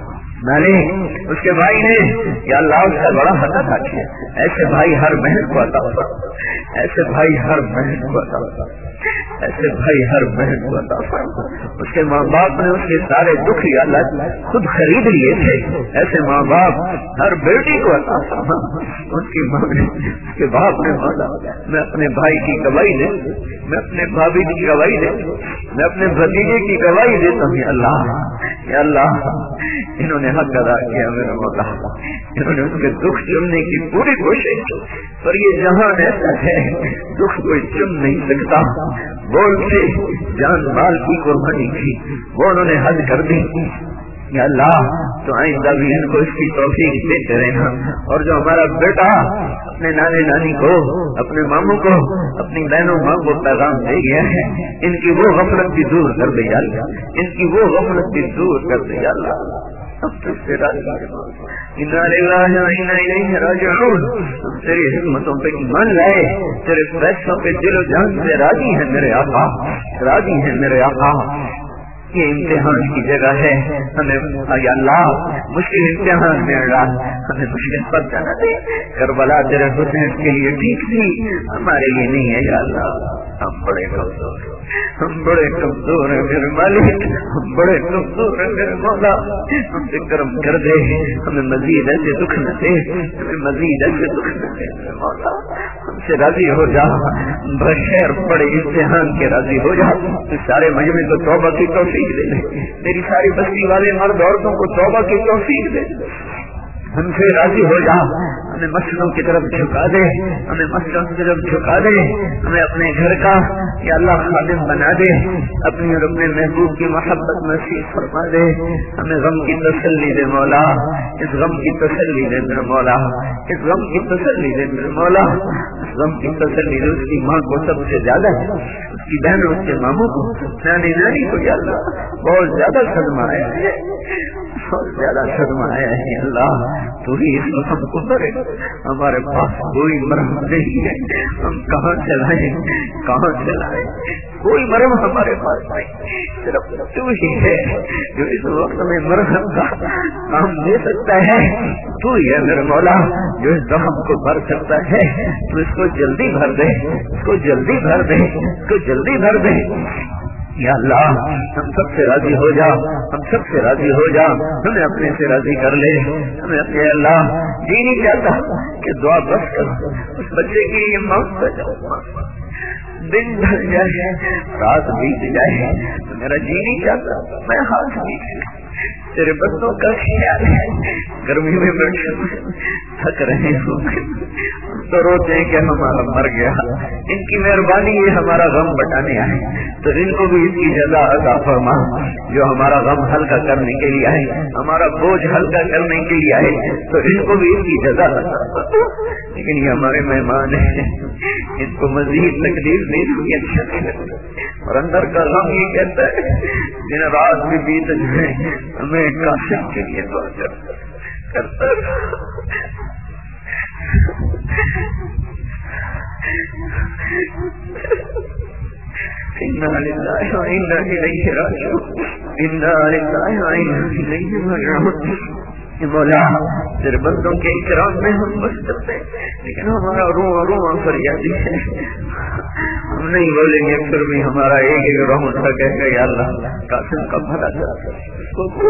میں نے اس کے بھائی نے یا اللہ اس کا بڑا حق ادا کیا. ایسے بھائی ہر بہن کو عطا ہوتا, ایسے بھائی ہر بہن کو عطا ہوتا, ایسے بھائی ہر بہن کو عطا ہوتا. اس کے ماں باپ نے اس کے سارے دکھ یا اللہ خود خرید لیے تھے, ایسے ماں باپ ہر بیٹی کو عطا ہوتا. ان کی ماں نے, اس کے باپ نے بولا میں اپنے بھائی کی گواہی دے, میں اپنے بھابھی کی گواہی دے, میں اپنے بھتیجے کی گواہی دیتا ہوں. یا اللہ, یا اللہ انہوں نے حق ادا کیا میرا مولا, انہوں نے اس کے دکھ چننے کی پوری کوشش کی, پر یہ جہان ایسا ہے دکھ کوئی چن نہیں سکتا. بول سے جان مال کی قربانی کی, وہ انہوں نے حد کر دی. یا اللہ تو آئندہ بھی ان کو اس کی توفیق دیتے رہنا, اور جو ہمارا بیٹا اپنے نانے نانی کو, اپنے ماموں کو, اپنی بہنوں ماں کو پیغام دے گیا ہے, ان کی وہ غفلت بھی دور کر دے یا اللہ, ان کی وہ غفلت بھی دور کر دے یا اللہ. تیری حکمتوں پہ ایمان لائے, تیرے فیصلوں پہ دل و جان سے راضی ہے میرے آقا, راضی ہے میرے آقا. یہ امتحان کی جگہ ہے, ہمیں یا اللہ مشکل امتحان میں اللہ ہمیں مشکل پر جانا دے. کربلا تیرے حسین کے لیے ٹھیک تھی, ہمارے لیے نہیں ہے یا اللہ. ہم بڑے کمزور ہیں میرے مالک، ہم بڑے کمزور ہیں میرے مولا، ہم سے کرم کر دے، ہمیں مزید ایسے دکھ نہ دے، ہمیں مزید ایسے دکھ نہ دے میرے مولا، ہم سے راضی ہو جا، بخیر بڑے امتحان کے راضی ہو جا، سارے مجمع کو توبہ کی توفیق دے دے، میری ساری بستی والے مرد عورتوں کو توبہ کی توفیق دے، ہم سے راضی ہو جا، ہمیں مسجدوں کی طرف جھکا دے، ہمیں مسجدوں کی طرف جھکا دے، ہمیں اپنے گھر کا یا اللہ خادم بنا دے، اپنی اور اپنے محبوب کی محبت نصیب فرما دے، ہمیں غم کی تسلی دے مولا، اس غم کی تسلی دے میرے مولا، اس غم کی تسلی دے میرے مولا، اس غم کی تسلی دے۔ اس کی ماں کو سب سے زیادہ ہے، اس کی بہنوں، اس کے ماموں کو، نانی کو یا اللہ بہت زیادہ صدمہ آیا ہے، بہت زیادہ صدمہ آیا ہے اللہ، تو ہی اس وقت کو کرے، ہمارے پاس کوئی مرہم نہیں ہے، ہم کہاں چلائیں، کوئی مرہم ہمارے پاس نہیں، صرف تو ہی ہے جو اس وقت میں مرہم کا کام دے سکتا ہے، تو ہی ہے میرے مولا جو اس زخم کو بھر سکتا ہے، تو اس کو جلدی بھر دے، اس کو جلدی بھر دے، اس کو جلدی بھر دے یا اللہ، ہم سب سے راضی ہو جا، ہم سب سے راضی ہو جا، ہمیں اپنے سے راضی کر لے، ہمیں اپنے اللہ جی نہیں چاہتا کہ دعا بس کر اس بچے کی یہ موت کر جاؤ، دن ڈھل جائے، رات بیت جائے، میرا جی نہیں چاہتا میں ہاتھ بیت تیرے بندوں کا خیال ہے، گرمی میں بیٹھے تھک رہے ہوں تو روتے ہیں کہ ہمارا مر گیا، ان کی مہربانی یہ ہمارا غم بٹانے آئے، تو ان کو بھی اس کی جزا عطا فرما جو ہمارا غم ہلکا کرنے کے لیے آئے، ہمارا بوجھ ہلکا کرنے کے لیے آئے، تو ان کو بھی اس کی جزا عطا فرما، لیکن یہ ہمارے مہمان ہیں، ان کو مزید تکلیف نہیں دیں اچھا نہیں لگتا، اور اندر کا غم یہ کہتا ہے دن رات بھی بیت جائے، ہمیں کاشف کے لیے دعا کرتا انا للہ و انا الیہ راجعون، انا للہ و انا الیہ راجعون۔ مولا تیرے بندوں کے اکرام میں ہم بس کرتے ہیں، لیکن ہمارا روح فریادی ہے، ہم نہیں بولیں گے پھر بھی ہمارا ایک روح اٹھا کہے گا یا اللہ قاسم کا بھلا چاہتا ہے، اس کو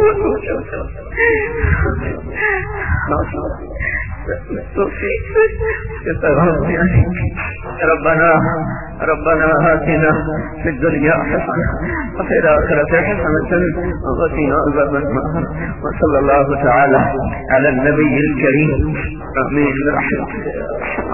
ربنا آتنا في الدنيا حسنة وفي الآخرة حسنة وقنا عذاب النار، وصلى الله تعالى على النبي الكريم، آمين برحمتك۔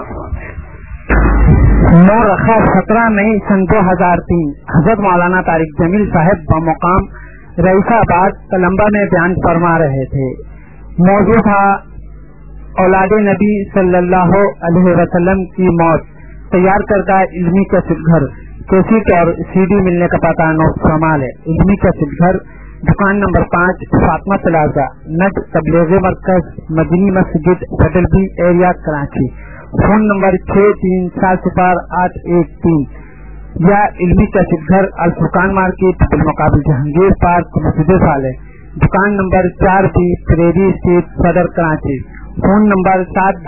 9 رخا 17 مئی سن 2003 حضرت مولانا طارق جمیل صاحب بمقام رئیسہ آباد تلمبہ میں بیان فرما رہے تھے۔ موضوع تھا اولاد نبی صلی اللہ علیہ وسلم کی موت، تیار کردہ علمی کیسٹ گھر، کیسٹ اور سی ڈی ملنے کا پتہ نوٹ فرما لے۔ علمی کیسٹ گھر، دکان نمبر 5 فاطمہ پلازا، نڈ تبلیغی مرکز، مدنی مسجد، Federal B Area, Karachi. Phone number 63700813 یا علمی کیسٹ گھر، الفرقان مارکیٹ، بالمقابل جہانگیر پارک، مسجد صالح، دکان نمبر 4B، پریری اسٹریٹ، صدر، کراچی۔ Phone number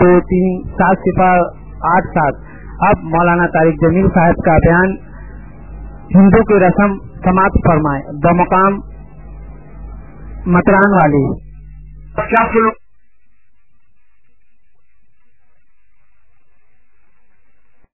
72370887۔ اب مولانا طارق جمیل صاحب کا بیان ہندو کی رسم سماعت فرمائے، بمقام متران والی۔ کیا